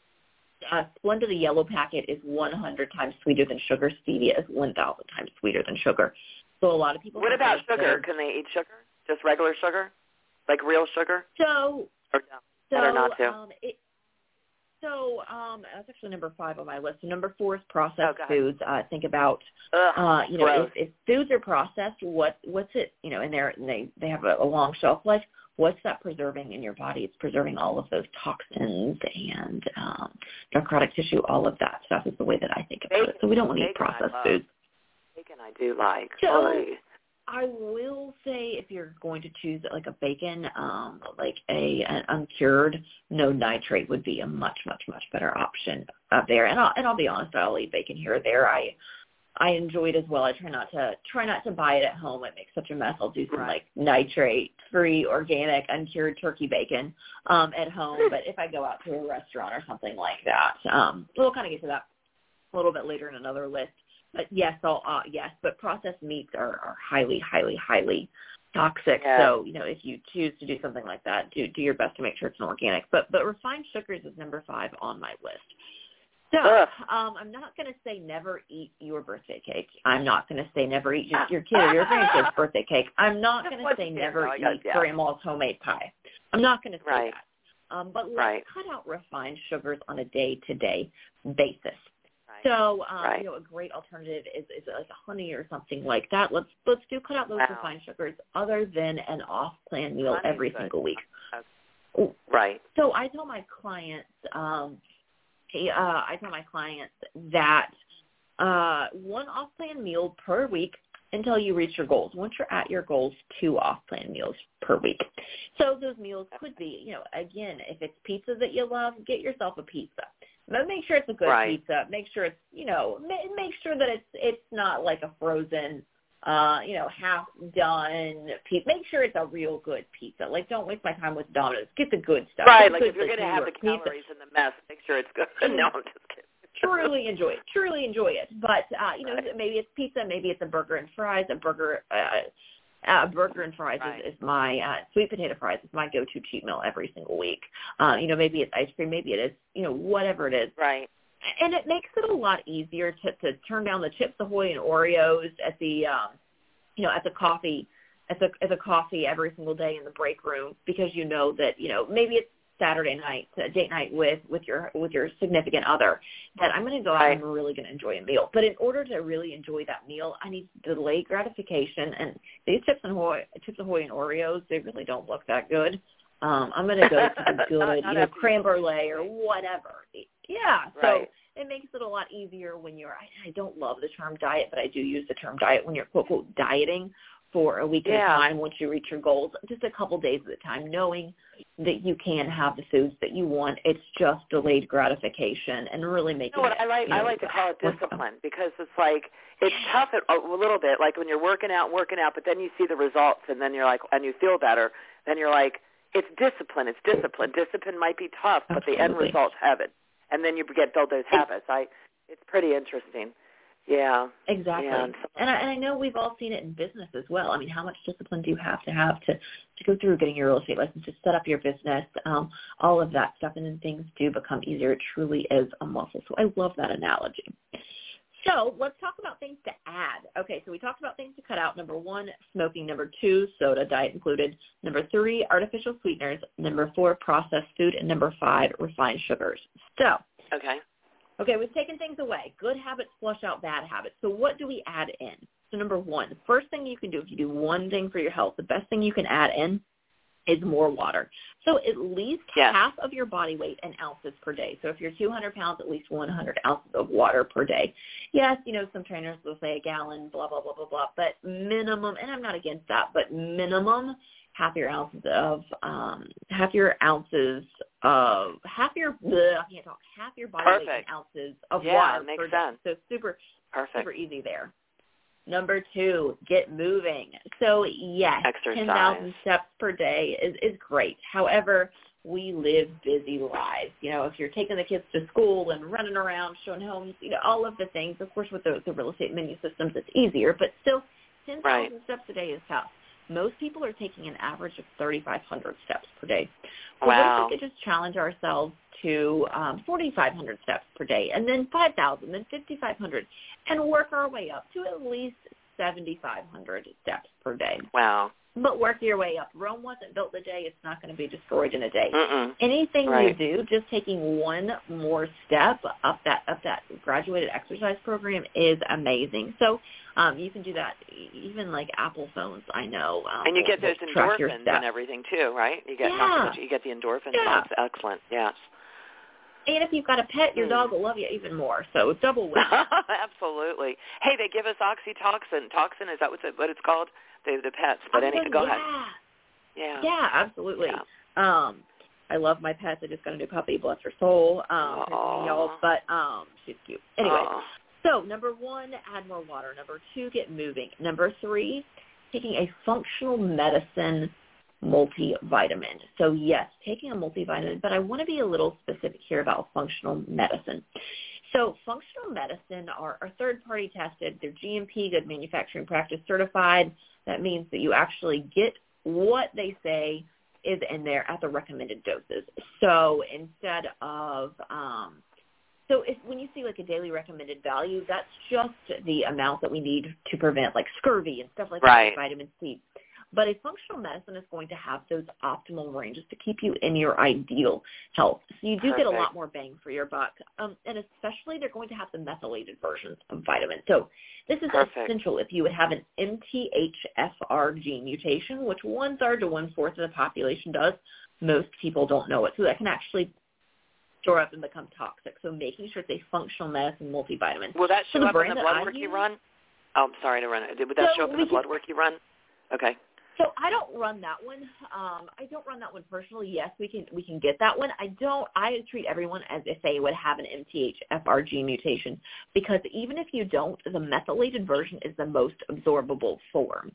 uh, Splenda, the yellow packet, is one hundred times sweeter than sugar. Stevia is one thousand times sweeter than sugar. So a lot of people.
What about sugar?
Their,
Can they eat sugar? Just regular sugar? Like real sugar?
So,
or no?
so
Better not to.
Um, it, So um, that's actually number five on my list. So number four is processed
oh,
foods. Uh, think about,
Ugh,
uh, you know,
gross.
if, if foods are processed, what what's it, you know, and they're, they they have a, a long shelf life. What's that preserving in your body? It's preserving all of those toxins and um, necrotic tissue. All of that stuff is the way that I think about
bacon,
it. So we don't want to eat
bacon
processed
I love.
foods.
Bacon I do like.
So,
Oy.
I will say if you're going to choose like a bacon, um, like a an uncured, no nitrate would be a much, much, much better option up there. And I'll, and I'll be honest, I'll eat bacon here or there. I I enjoy it as well. I try not to try not to buy it at home. It makes such a mess. I'll do some
Right.
like nitrate-free, organic, uncured turkey bacon um, at home. But if I go out to a restaurant or something like that, um, we'll kind of get to that a little bit later in another list. But yes, I'll, uh, yes, but processed meats are, are highly, highly, highly toxic.
Yeah.
So, you know, if you choose to do something like that, do do your best to make sure it's an organic. But but refined sugars is number five on my list. So um, I'm not going to say never eat your birthday cake. I'm not going to say never eat your, your kid or your grandkid's birthday cake. I'm not going to say never
no,
eat
guess, yeah.
grandma's homemade pie. I'm not going to say
Right.
that. Um, but let's
Right.
cut out refined sugars on a day-to-day basis.
Right.
So, um,
right.
you know, a great alternative is, is like a honey or something like that. Let's let's do cut out those
Wow.
refined sugars other than an off-plan meal
Honey's
every
good.
single week.
Okay. Right.
So I tell my clients, um, uh, I tell my clients that uh, one off-plan meal per week until you reach your goals. Once you're at your goals, two off-plan meals per week. So those meals could be, you know, again, if it's pizza that you love, get yourself a pizza. But make sure it's a good
right.
pizza. Make sure it's, you know, ma- make sure that it's it's not like a frozen, uh, you know, half done pizza. Make sure it's a real good pizza. Like, don't waste my time with Domino's. Get the good stuff.
Right.
Get
Like
good,
if you're going to
New
have the
York
calories
pizza.
and the mess, make sure it's good. No, I'm just kidding.
Truly enjoy it. Truly enjoy it. But uh, you know,
right.
maybe it's pizza. Maybe it's a burger and fries. A burger. Uh, Uh, burger and fries
right.
is, is my uh, sweet potato fries is my go-to cheat meal every single week. Uh, you know, maybe it's ice cream, maybe it is, you know, whatever it is.
Right.
And it makes it a lot easier to, to turn down the Chips Ahoy and Oreos at the, um, you know, at the coffee, at the at the coffee every single day in the break room, because you know that, you know, maybe it's Saturday night, uh, date night with, with your with your significant other, that I'm going to go out
right.
and I'm really going to enjoy a meal. But in order to really enjoy that meal, I need delayed gratification. And these Chips Ahoy, Chips Ahoy and Oreos, they really don't look that good. Um, I'm going to go to the good,
not, not
you know, creme brulee or whatever. Yeah, so
right.
it makes it a lot easier when you're, I, I don't love the term diet, but I do use the term diet when you're, quote, quote, dieting for a week
yeah.
at a time once you reach your goals, just a couple days at a time, knowing that you can have the foods that you want. It's just delayed gratification and really making
you know what,
it,
I like
you know,
I like to call it discipline, because it's like, it's tough at, a little bit, like when you're working out, working out, but then you see the results and then you're like, and you feel better, then you're like, it's discipline, it's discipline. Discipline might be tough, but
Absolutely.
the end results have it. And then you get build those habits. I, it's pretty interesting. Yeah.
Exactly.
Yeah.
And, I, and I know we've all seen it in business as well. I mean, how much discipline do you have to have to, to go through getting your real estate license, to set up your business, um, all of that stuff, and then things do become easier. It truly is a muscle. So I love that analogy. So let's talk about things to add. Okay, so we talked about things to cut out. Number one, smoking. Number two, soda, diet included. Number three, artificial sweeteners. Number four, processed food. And number five, refined sugars. So,
okay.
Okay, we've taken things away. Good habits flush out bad habits. So what do we add in? So number one, the first thing you can do if you do one thing for your health, the best thing you can add in is more water. So at least
yes.
half of your body weight in ounces per day. So if you're two hundred pounds, at least one hundred ounces of water per day. Yes, you know, some trainers will say a gallon, blah, blah, blah, blah, blah. But minimum, and I'm not against that, but minimum half your ounces of, um, half your ounces of, half your, bleh, I can't talk, half your body
Perfect.
weight in ounces of
yeah,
water
makes
per
sense.
day. So super,
Perfect.
super easy there. Number two, get moving. So, yes,
Exercise.
ten thousand steps per day is, is great. However, we live busy lives. You know, if you're taking the kids to school and running around, showing homes, you know, all of the things. Of course, with the, the real estate menu systems, it's easier. But still, ten thousand
right.
steps a day is tough. Most people are taking an average of thirty-five hundred steps per day. So
wow.
what if we could just challenge ourselves to um, forty-five hundred steps per day, and then five thousand, then fifty-five hundred, and work our way up to at least seventy-five hundred steps per day.
Wow.
But work your way up. Rome wasn't built in a day. It's not going to be destroyed in a day.
Mm-mm.
Anything
right.
you do, just taking one more step up that up that graduated exercise program is amazing. So um, you can do that. Even like Apple phones, I know. Um,
and you
will,
get those endorphins and everything too, right? You get
yeah.
not so much, you get the endorphins.
Yeah.
That's excellent. Yes.
And if you've got a pet, your
mm.
dog will love you even more. So double win.
Absolutely. Hey, they give us oxytocin. Toxin, is that what it's, what it's called? The the pets. But any, go
yeah.
ahead. Yeah.
Yeah, absolutely.
Yeah.
Um, I love my pets. I just got a new puppy, bless her soul. Um, y'all, but um, she's cute. Anyway,
Aww.
So number one, add more water. Number two, get moving. Number three, taking a functional medicine multivitamin. So yes, taking a multivitamin, but I want to be a little specific here about functional medicine. So functional medicine are, are third-party tested. They're G M P, good manufacturing practice certified. That means that you actually get what they say is in there at the recommended doses. So instead of, um, so if when you see like a daily recommended value, that's just the amount that we need to prevent like scurvy and stuff like
right.
that with vitamin C. But a functional medicine is going to have those optimal ranges to keep you in your ideal health. So you do
Perfect.
get a lot more bang for your buck. Um, and especially they're going to have the methylated versions of vitamins. So this is
Perfect.
essential if you would have an M T H F R gene mutation, which one-third to one-fourth of the population does. Most people don't know it. So that can actually store up and become toxic. So making sure it's a functional medicine multivitamin.
Will that show
so
up
the
in the blood work
use,
you run? Oh, I'm sorry to run it. Would that
so
show up in the blood work you run? Okay.
So I don't run that one. Um, I don't run that one personally. Yes, we can we can get that one. I don't. I treat everyone as if they would have an M T H F R gene mutation because even if you don't, the methylated version is the most absorbable form.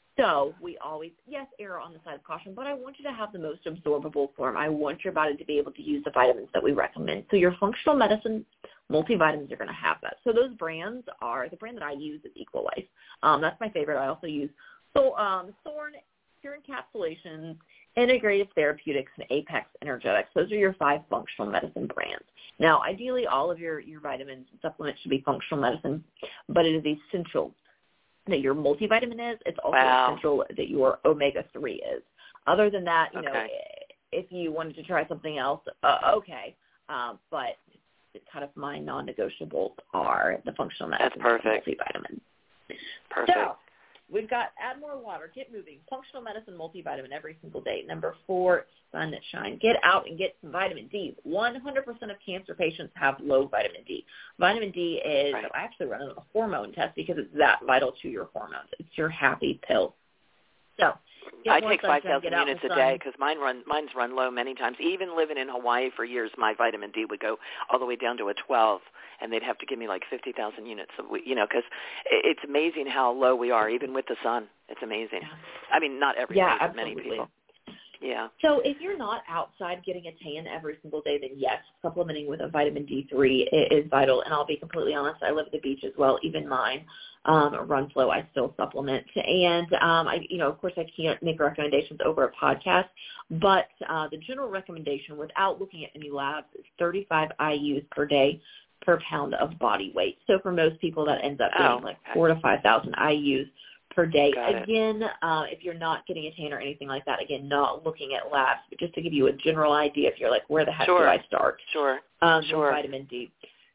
So we always, yes, err on the side of caution, but I want you to have the most absorbable form. I want your body to be able to use the vitamins that we recommend. So your functional medicine multivitamins are going to have that. So those brands are, the brand that I use is Equalife. Um, that's my favorite. I also use So um, Thorne, Pure Encapsulations, Integrative Therapeutics, and Apex Energetics. Those are your five functional medicine brands. Now, ideally, all of your, your vitamins and supplements should be functional medicine, but it is essential that your multivitamin is. It's also
wow.
essential that your omega three is. Other than that, you
okay.
know, if you wanted to try something else, uh, okay. Um, but kind of my non-negotiables are the functional medicine and multivitamin.
Perfect.
So, we've got add more water, get moving, functional medicine multivitamin every single day. Number four, sunshine. Get out and get some vitamin D. one hundred percent of cancer patients have low vitamin D. Vitamin D is,
right.
I actually run a hormone test because it's that vital to your hormones. It's your happy pill. So
I take five thousand units a day because mine run, mine's run low many times. Even living in Hawaii for years, my vitamin D would go all the way down to a twelve, and they'd have to give me like fifty thousand units, of, you know, because it's amazing how low we are, even with the sun. It's amazing.
Yeah.
I mean, not everybody,
yeah,
but many people. Yeah.
So if you're not outside getting a tan every single day, then yes, supplementing with a vitamin D three is vital. And I'll be completely honest, I live at the beach as well. Even mine, um, Run Flow, I still supplement. And, um, I, you know, of course, I can't make recommendations over a podcast, but uh, the general recommendation without looking at any labs is thirty-five I U's per day per pound of body weight. So for most people, that ends up being
oh,
like
okay.
four to five thousand I U's per day.
Got
again, uh, if you're not getting a tan or anything like that, again, not looking at labs, but just to give you a general idea if you're like, where the heck
sure.
do I start?
Sure,
um,
sure.
Vitamin D.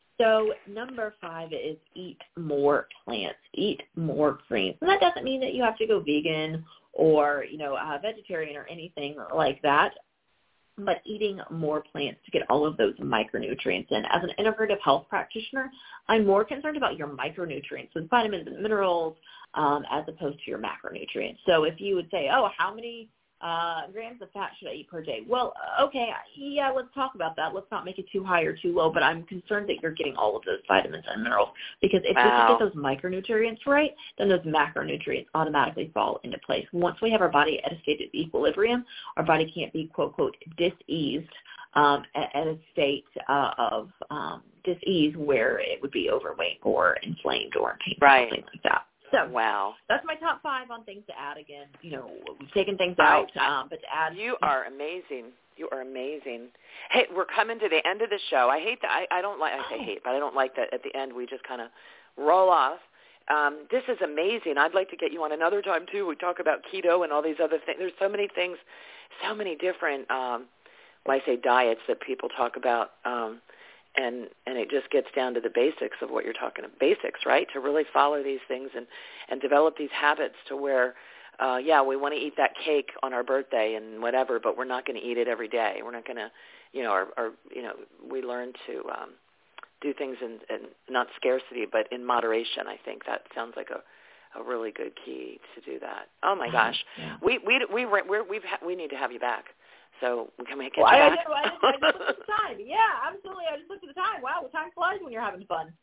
So number five is eat more plants, eat more greens. And that doesn't mean that you have to go vegan or, you know, uh, vegetarian or anything like that, but eating more plants to get all of those micronutrients in. As an integrative health practitioner, I'm more concerned about your micronutrients with vitamins and minerals um, as opposed to your macronutrients. So if you would say, oh, how many uh, grams of fat should I eat per day? Well, okay, yeah, let's talk about that. Let's not make it too high or too low, but I'm concerned that you're getting all of those vitamins and minerals, because if wow. we can get those micronutrients right, then those macronutrients automatically fall into place. Once we have our body at a state of equilibrium, our body can't be, quote, quote, diseased um, at, at a state uh, of um, dis-ease where it would be overweight or inflamed or in pain
right.
or something like that. So
wow.
that's my top five on things to add. Again, you know, we've taken things out, um, but to add.
You are amazing. You are amazing. Hey, we're coming to the end of the show. I hate that. I, I don't like, I say
oh.
hate, but I don't like that at the end we just kind of roll off. Um, this is amazing. I'd like to get you on another time, too. We talk about keto and all these other things. There's so many things, so many different, um, when I say diets that people talk about, um, And and it just gets down to the basics of what you're talking about, basics, right? To really follow these things and, and develop these habits to where, uh, yeah, we want to eat that cake on our birthday and whatever, but we're not going to eat it every day. We're not going to, you know, or, or you know, we learn to um, do things in, in not scarcity, but in moderation. I think that sounds like a, a really good key to do that. Oh my gosh,
yeah.
we we we we're, we've ha- we need to have you back. So can we get
well,
you
I,
back?
I, I, I just looked at the time. Yeah, absolutely. I just looked at the time. Wow, time flies when you're having fun.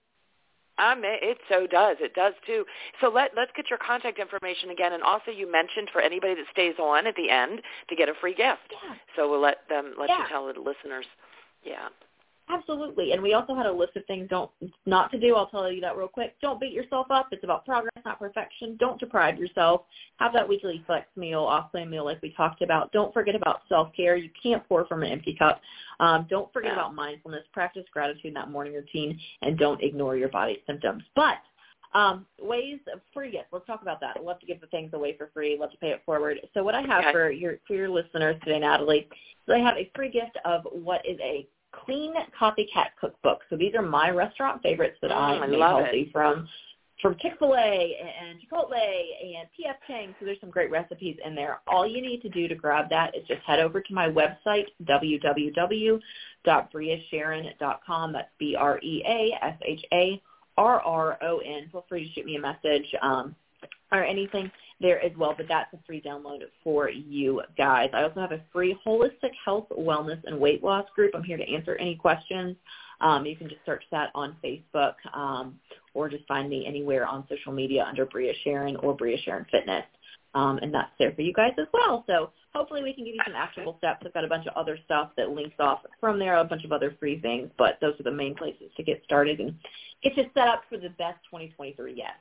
Um, it so does. It does, too. So let, let's get your contact information again. And also you mentioned for anybody that stays on at the end to get a free gift.
Yeah.
So we'll let them let
yeah.
you tell the listeners. Yeah.
Absolutely. And we also had a list of things don't not to do. I'll tell you that real quick. Don't beat yourself up. It's about progress, not perfection. Don't deprive yourself. Have that weekly flex meal, off-plan meal like we talked about. Don't forget about self-care. You can't pour from an empty cup. Um, don't forget
yeah.
about mindfulness. Practice gratitude in that morning routine, and don't ignore your body's symptoms. But um, ways of free gifts. Let's talk about that. I love to give the things away for free. Love to pay it forward. So what I have
okay.
for your for your listeners today, Natalie, is I have a free gift of what is a Clean Copycat Cookbook. So these are my restaurant favorites that
mm,
I
I
made
love
healthy
it.
from from Chick-fil-A and Chipotle and P F Chang's. So there's some great recipes in there. All you need to do to grab that is just head over to my website, w w w dot brea sharon dot com. That's B R E A S H A R R O N. Feel free to shoot me a message um, or anything there as well, but that's a free download for you guys. I also have a free holistic health, wellness, and weight loss group. I'm here to answer any questions. Um, you can just search that on Facebook um, or just find me anywhere on social media under Brea Sharon or Brea Sharon Fitness, um, and that's there for you guys as well. So hopefully we can give you some actionable steps. I've got a bunch of other stuff that links off from there, a bunch of other free things, but those are the main places to get started and get you set up for the best twenty twenty-three yet.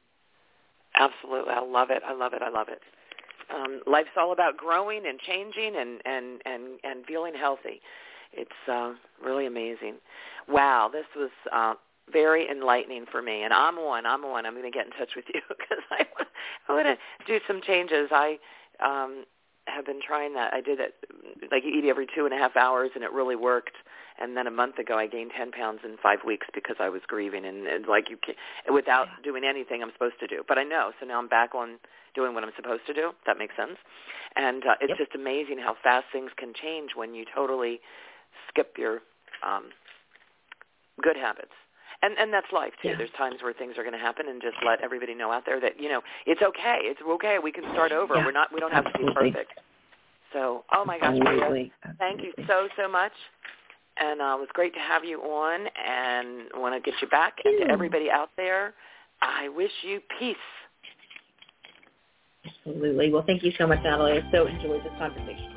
Absolutely. I love it. I love it. I love it. Um, life's all about growing and changing and, and, and, and feeling healthy. It's uh, really amazing. Wow, this was uh, very enlightening for me. And I'm one. I'm one. I'm going to get in touch with you because I, I want to do some changes. I um, have been trying that. I did it, like you eat every two and a half hours, and it really worked. And then a month ago, I gained ten pounds in five weeks because I was grieving and, and like you, can, without doing anything I'm supposed to do. But I know, so now I'm back on doing what I'm supposed to do. If that makes sense. And uh, it's yep. just amazing how fast things can change when you totally skip your um, good habits. And and that's life too. Yeah. There's times where things are going to happen, and just let everybody know out there that you know it's okay. It's okay. We can start over. Yeah. We're not. We don't have Absolutely. to be perfect. So, oh my gosh, Brea, thank you so so much. And uh, it was great to have you on, and I want to get you back. And to everybody out there, I wish you peace.
Absolutely. Well, thank you so much, Natalie. I so enjoyed this conversation.